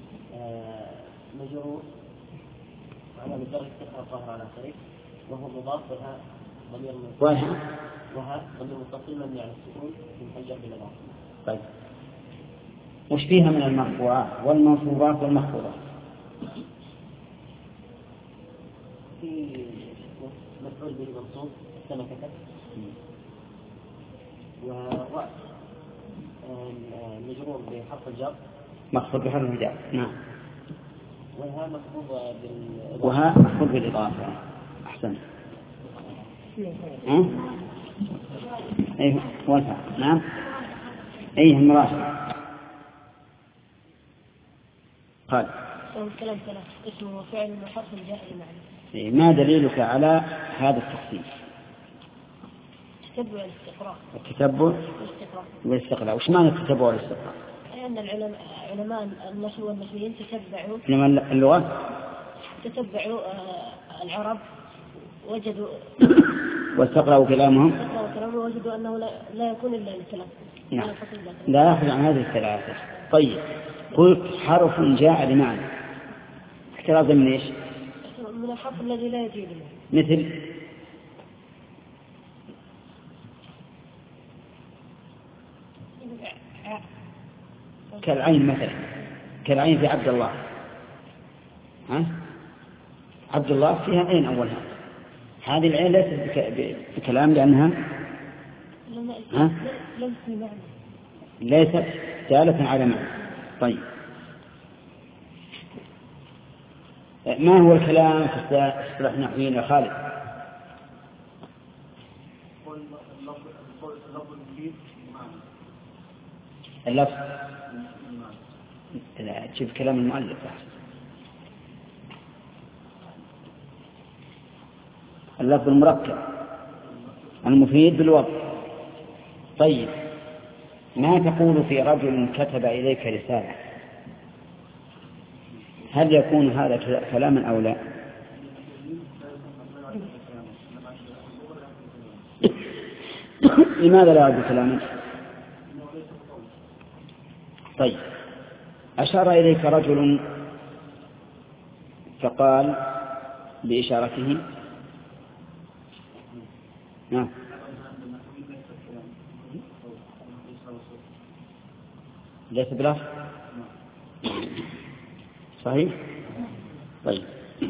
مجرور على مجرد استقرار الظاهر على آخره وهو مضاف لها ضمير وها ضمير متصل مبني على السكون في محل جر بالإضافة. طيب وش فيها من المرفوعات والمنصوبات والمخفوضات؟ في مفعول به منصوب سمكة ورأس مجرور بحرف الجر مخفوض بحرف الجر. نعم. وها مخفوض بالإضافة. أحسن. أيه والفاء. نعم. أيه المراشد قال كلام ثلاث اسم وفعل وحرف جاء بمعنى. ما دليلك على هذا التقسيم؟ التتبع والاستقراء. التتبع والاستقراء. وش معنى التتبع والاستقراء؟ لأن علماء النحو والنحويين تتبعوا علماء اللغة تتبعوا العرب وجدوا واستقرأوا كلامهم ووجدوا أنه لا يكون إلا لثلاث. نعم. لا يأخذ عن هذه الثلاثة. طيب قلت حرف جاء بمعنى احترازا من ايش؟ من الحرف الذي لا يجي بمعنى. مثل كالعين مثلا. كالعين في عبد الله. عبد الله فيها عين أولها. هذه العين ليست بكلام لأنها ليست دالة على معنى. طيب ما هو الكلام في اصطلاح النحويين يا خالد؟ اللفظ لا تشوف كلام المؤلف. اللفظ المركب المفيد بالوضع. طيب ما تقول في رجل كتب إليك رسالة؟ هل يكون هذا كلاما أو لا؟ لماذا لا يعد كلاما؟ طيب أشار إليك رجل فقال بإشارته ليس بلفظ صحيح. طيب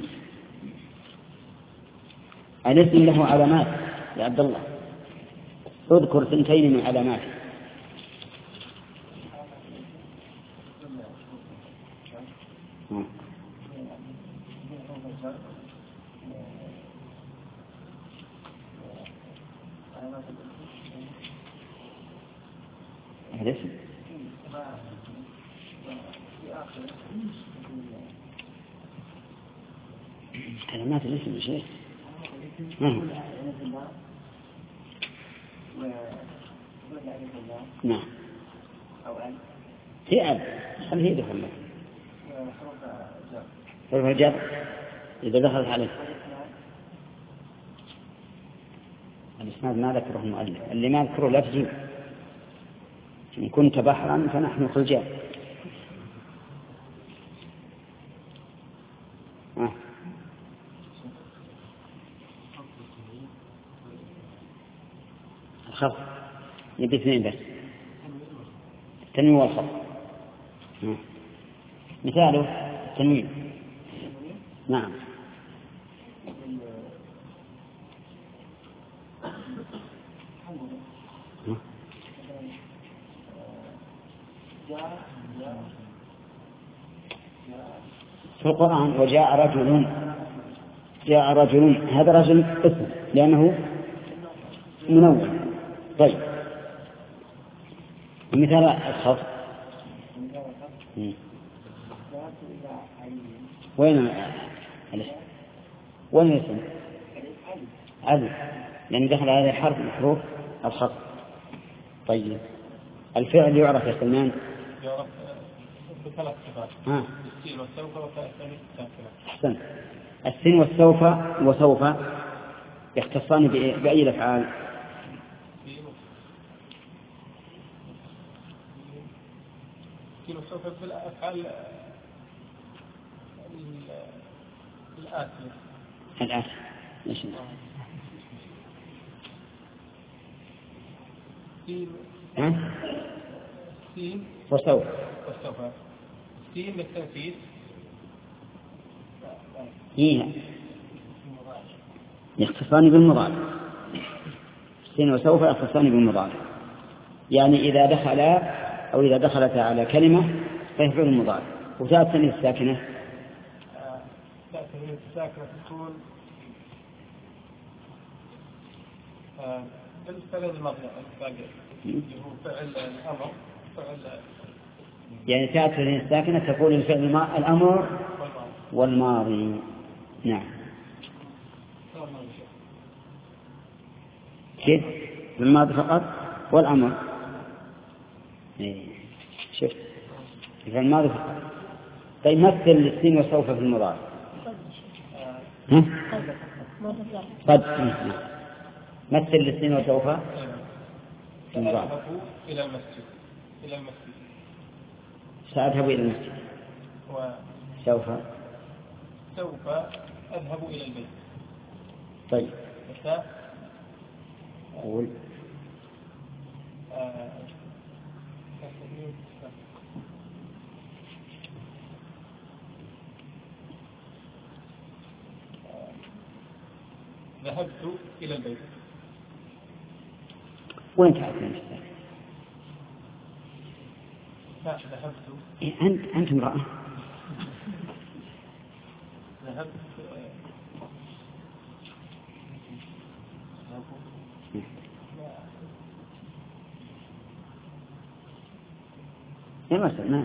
الاسم له علامات يا عبد الله. اذكر 2 من علاماته. الاسم علامات الاسم شيء. نعم. هي أب هل هي دخل حرف الجر إذا دخلت عليه الإسناد ما ذكره المؤلف. اللي ما ذكره لفظي إن كنت بحرا فنحن خلجان. الخفض يبي 2 بس التنوين والخفض. مثاله التنوين. نعم. في القرآن وجاء رجل. جاء رجل هذا رجل اسم لأنه منون. طيب مثال الخفض وين الاسم؟ علم، لأن دخل هذا الحرف من حروف الخفض. طيب الفعل يعرف يا سلمان؟ يعرف بثلاث صفات، السين والسوف وتاء الثانية الساكنة. أحسن. السين والسوف وسوف يختصان بأي الأفعال؟ السين والسوف في الأفعال الآتية. إيش سين وسوف. سين للتنفيذ. يختصان بالمضارع. سين وسوف يختصان بالمضارع، يعني إذا دخلا أو إذا دخلتا على كلمة فيفعل المضارع. وتاء الثانية الساكنة تكون بالفعل الماضي هو فعل الأمر، يعني تاء الثانية الساكنة تكون الفعل الأمر والماضي. نعم كيف الماضي فقط والأمر. شفت الفعل الماضي فقط. طيب مثل السين وسوف في المضارع. قد مثل السين وسوف في المضارع. إلى المسجد. سأذهب إلى المسجد. سوف أذهب إلى البيت. طيب أقول ذهبت إلى البيت. وين تعرف من الشيء؟ لا ذهبت. أنت امرأة. ذهبت يا مثلا نعم.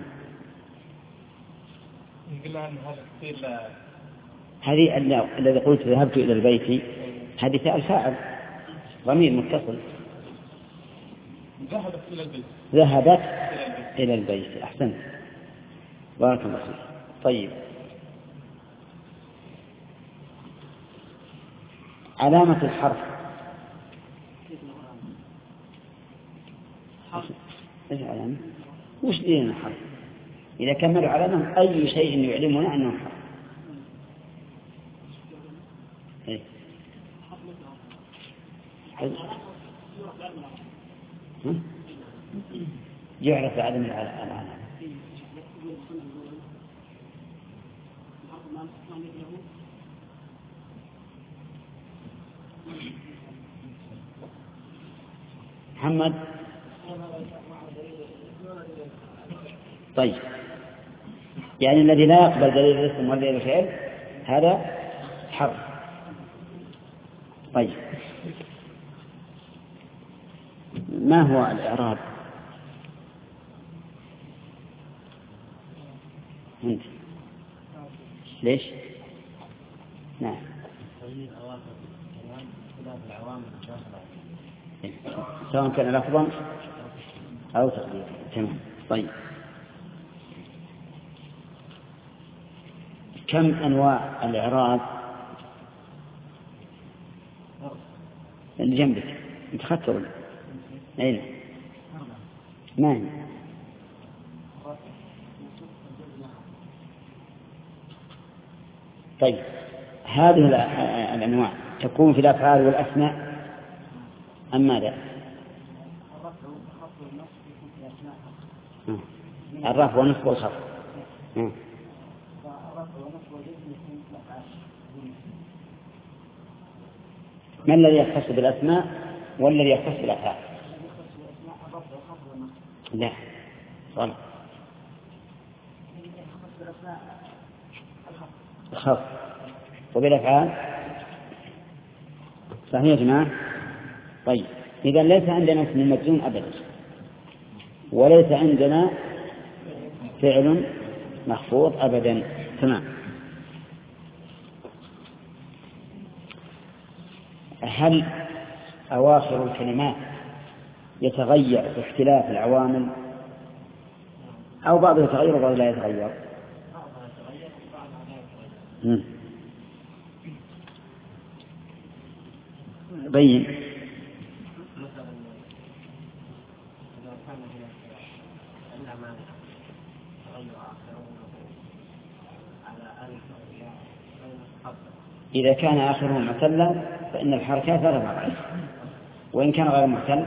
قلنا أن هذا كثير. هذه الذي قلت ذهبت إلى البيت هذه تاء الفاعل ضمير متصل. ذهبت إلى البيت. ذهبت إلى البيت. أحسنت بارك الله فيك. طيب علامة الحرف إيش علامة؟ وش دين الحرف؟ إذا كملوا علامة أي شيء يعلمنا أنه حرف. إيه؟ يعرف بعدم العلامة. محمد. طيب يعني الذي لا يقبل دليل الاسم ولا دليل الفعل هذا حرف. طيب ما هو الإعراب؟ أنت ليش؟ نعم سواء كان لفظا أو تقديرا. تمام. طيب كم أنواع الإعراب اللي جنبك أنت خطر أين ما هي؟ طيب هذه الأنواع تكون في الأفعال والأسماء أم ماذا؟ الرفع والنصب والخفض. ما الذي يختص بالأسماء والذي يختص بالأفعال؟ لا غلط. الخفض. وبالأفعال صحيح يا جماعة. طيب إذا ليس عندنا اسم المجزوم أبدا وليس عندنا فعل مخفوض أبدا. تمام. هل أواخر الكلمات يتغير باختلاف العوامل أو بعضها يتغير وبعضها لا يتغير؟ بين. مثلا إذا كان عندما تغير على ألف إذا كان آخره معتلا فإن الحركات لا تظهر عليه، وإن كان غير معتل.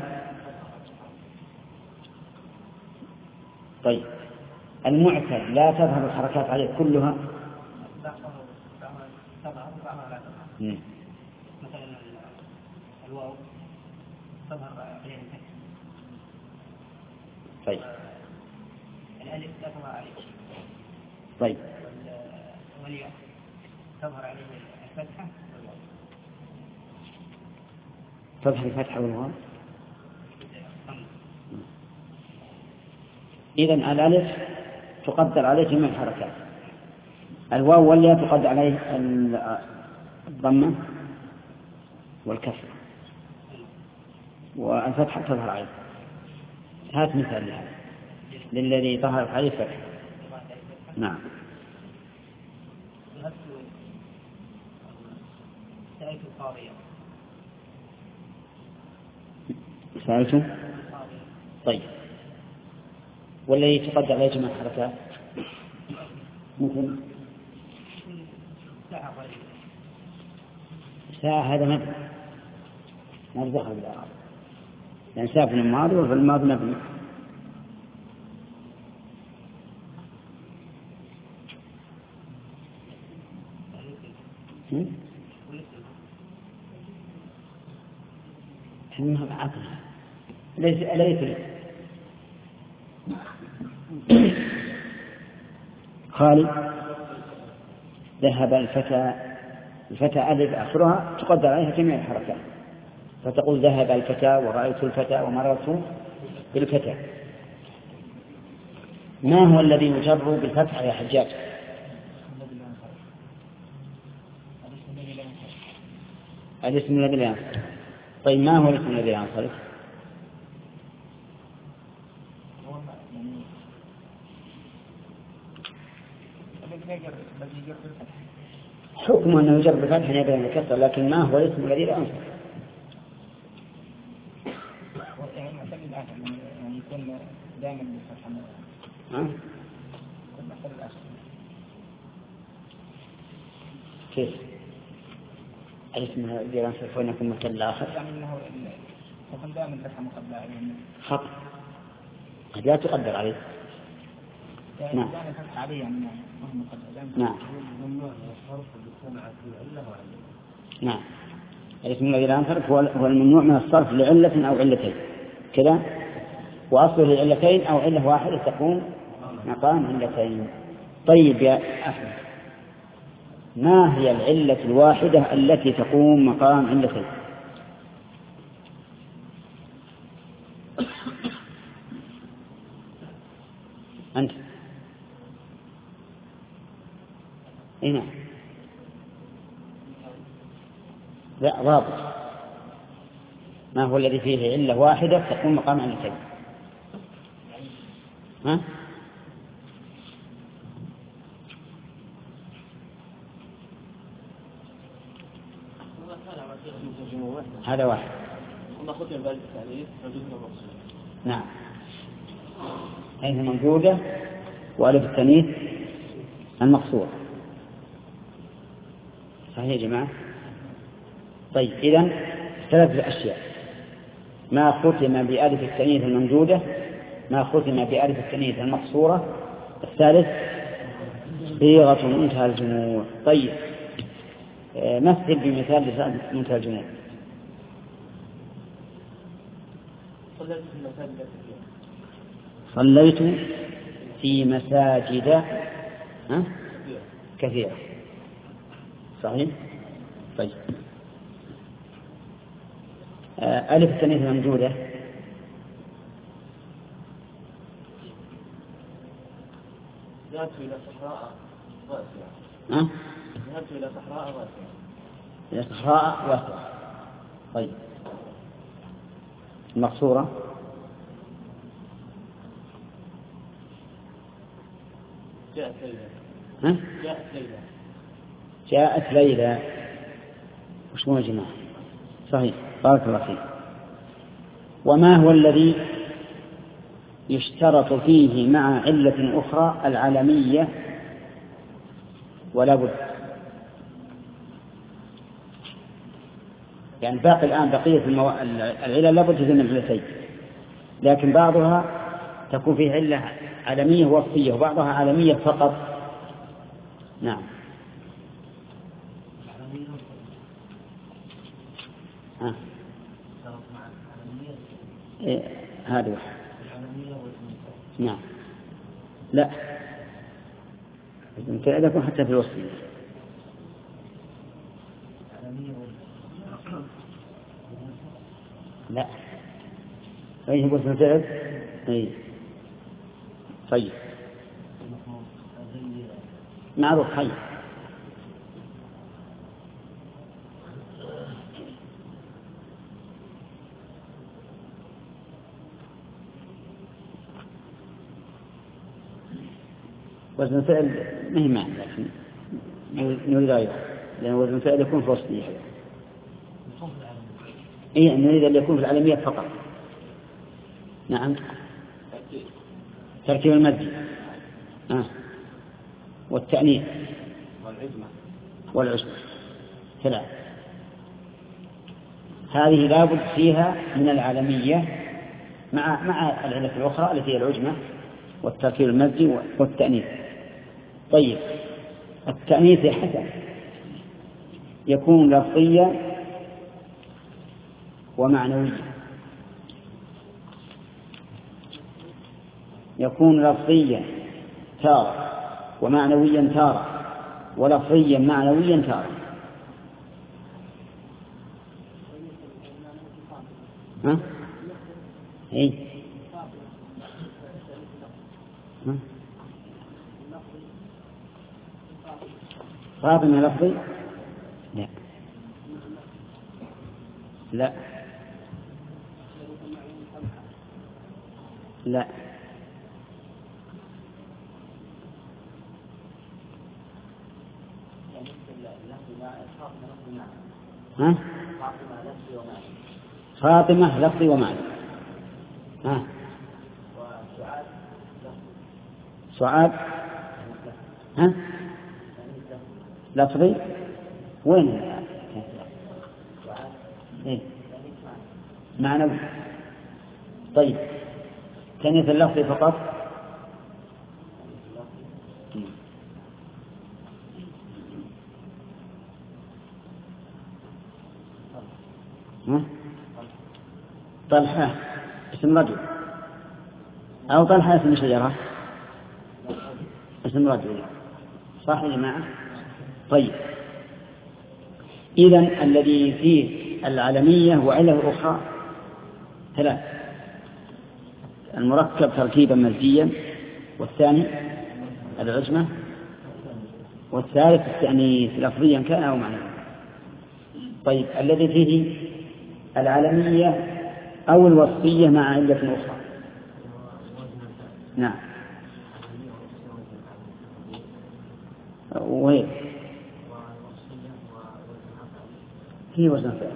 طيب المعتل لا تظهر الحركات عليه كلها؟ مثلا الواو تظهر عليه الفتح. طيب الألف لا تظهر عليه. طيب والياء تظهر عليه الفتحة. تظهر الفتحة والواو. إذن الألف تقدر عليه جميع الحركات، الواو والياء تقدر عليه الضمة والكسر، والفتحة تظهر عليه. هات مثال لهذا للذي ظهر عليه فتح. نعم. سألت القاضية. سألته. طيب والذي تقدر عليه جميع الحركات مثل ساعة، هذا مبني ما دخل بالإعراب، يعني ساعة في الماضي وفي الماضي مبني. إنها العقل ليس خالد ذهب الفتى ألف آخرها تقدر عليها جميع الحركات، فتقول ذهب الفتى ورأيت الفتى ومررت بالفتى. ما هو الذي يجر بالفتح يا حجاج؟ الاسم الذي لا ينصرف. طيب ما هو الاسم الذي لا ينصرف؟ حكم أنه يجر بالفتح يبين الكسر، لكن ما هو الاسم الذي لا ينصرف؟ يعني يكون دائما بالفتح. كيف؟ الاسم الذي لا ينصرف وأن يكون مثل الآخر؟ يعني أنه يكون دائما الفتح مقدر عليه. خط قد لا تقدر عليه. نعم. نعم. نعم. الاسم الذي لا ينصرف هو الممنوع من الصرف لعلة أو علتين كذا، وأصله لعلتين أو علة واحدة تقوم مقام علتين. طيب يا أحمد، ما هي العلة الواحدة التي تقوم مقام علتين؟ أنت هنا لا ضابط. ما هو الذي فيه علة واحدة تقوم مقام علتين؟ ها؟ هذا واحد. نعم. حيث موجودة وألف التانيث المقصورة. صحيح يا جماعة؟ طيب إذن ثلاثة أشياء: ما ختم بألف التانيث الممدودة، ما ختم بألف التانيث المقصورة، الثالث صيغة منتهى الجموع. طيب مثل بمثال منتهى الجموع. صليت في مساجد كثيرة. صحيح. طيب ألف التانيث الممدودة ذهبت إلى صحراء واسعة. ذهبت إلى صحراء واسعة. إلى صحراء واسعة. طيب المقصورة جاءت ليلى. جاءت ليلى. جاءت ليلى. وش مو يا جماعة؟ صحيح، بارك الله فيك. وما هو الذي يشترط فيه مع علة أخرى العالمية ولا بد؟ يعني باقي الآن بقية العلل لا بد من علتين، لكن بعضها تكون فيه علة عالمية وصفية وبعضها عالمية فقط. نعم. هذا واحد. نعم. لا متعدة يكون حتى في الوصفية. لا أي هو اسم فعل. أي طيب معروف حي. وزن فعل ما هي معنى، لكن نريد أيضا لأن وزن فعل يكون في وصفية. إيه نريد أن يكون في العالمية فقط. نعم. تركيب المد والتأنيث والعجمة ثلاث. هذه لابد فيها من العالمية مع العلة الأخرى التي هي العجمة والتركيب المزي والتأنيث. طيب التأنيث حسن يكون لفظيا ومعنويا. يكون لفظيا تارة ومعنويا تارة ولفظيا معنويا تارة. إيه؟ فاطمة لفظي؟ لا لا لا فاطمة لفظي ومعنى. سعاد لفظي وين؟ إيه؟ معنوي. طيب تأنيث اللفظي فقط. طلحة اسم رجل أو طلحة اسم شجرة اسم رجل. صح يا جماعة؟ طيب إذن الذي فيه العالمية وعلة أخرى ثلاث: المركب تركيبا مزجيا، والثاني العجمة، والثالث التأنيث لفظيا كان أو معنويا. طيب الذي فيه العالمية أو الوصفية مع علة أخرى. نعم. وهي في وزن فعل.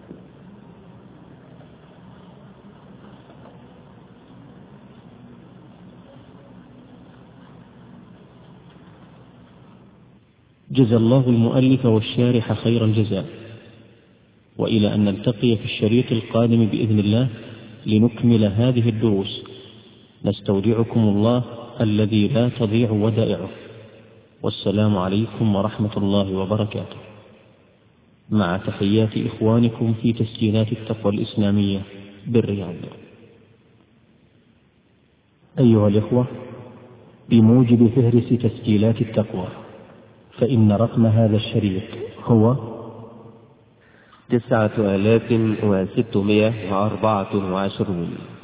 جزى الله المؤلف والشارح خير الجزاء، وإلى أن نلتقي في الشريط القادم بإذن الله لنكمل هذه الدروس، نستودعكم الله الذي لا تضيع ودائعه، والسلام عليكم ورحمة الله وبركاته، مع تحيات إخوانكم في تسجيلات التقوى الإسلامية بالرياض. أيها الإخوة، بموجب فهرس تسجيلات التقوى، فإن رقم هذا الشريط هو 9624.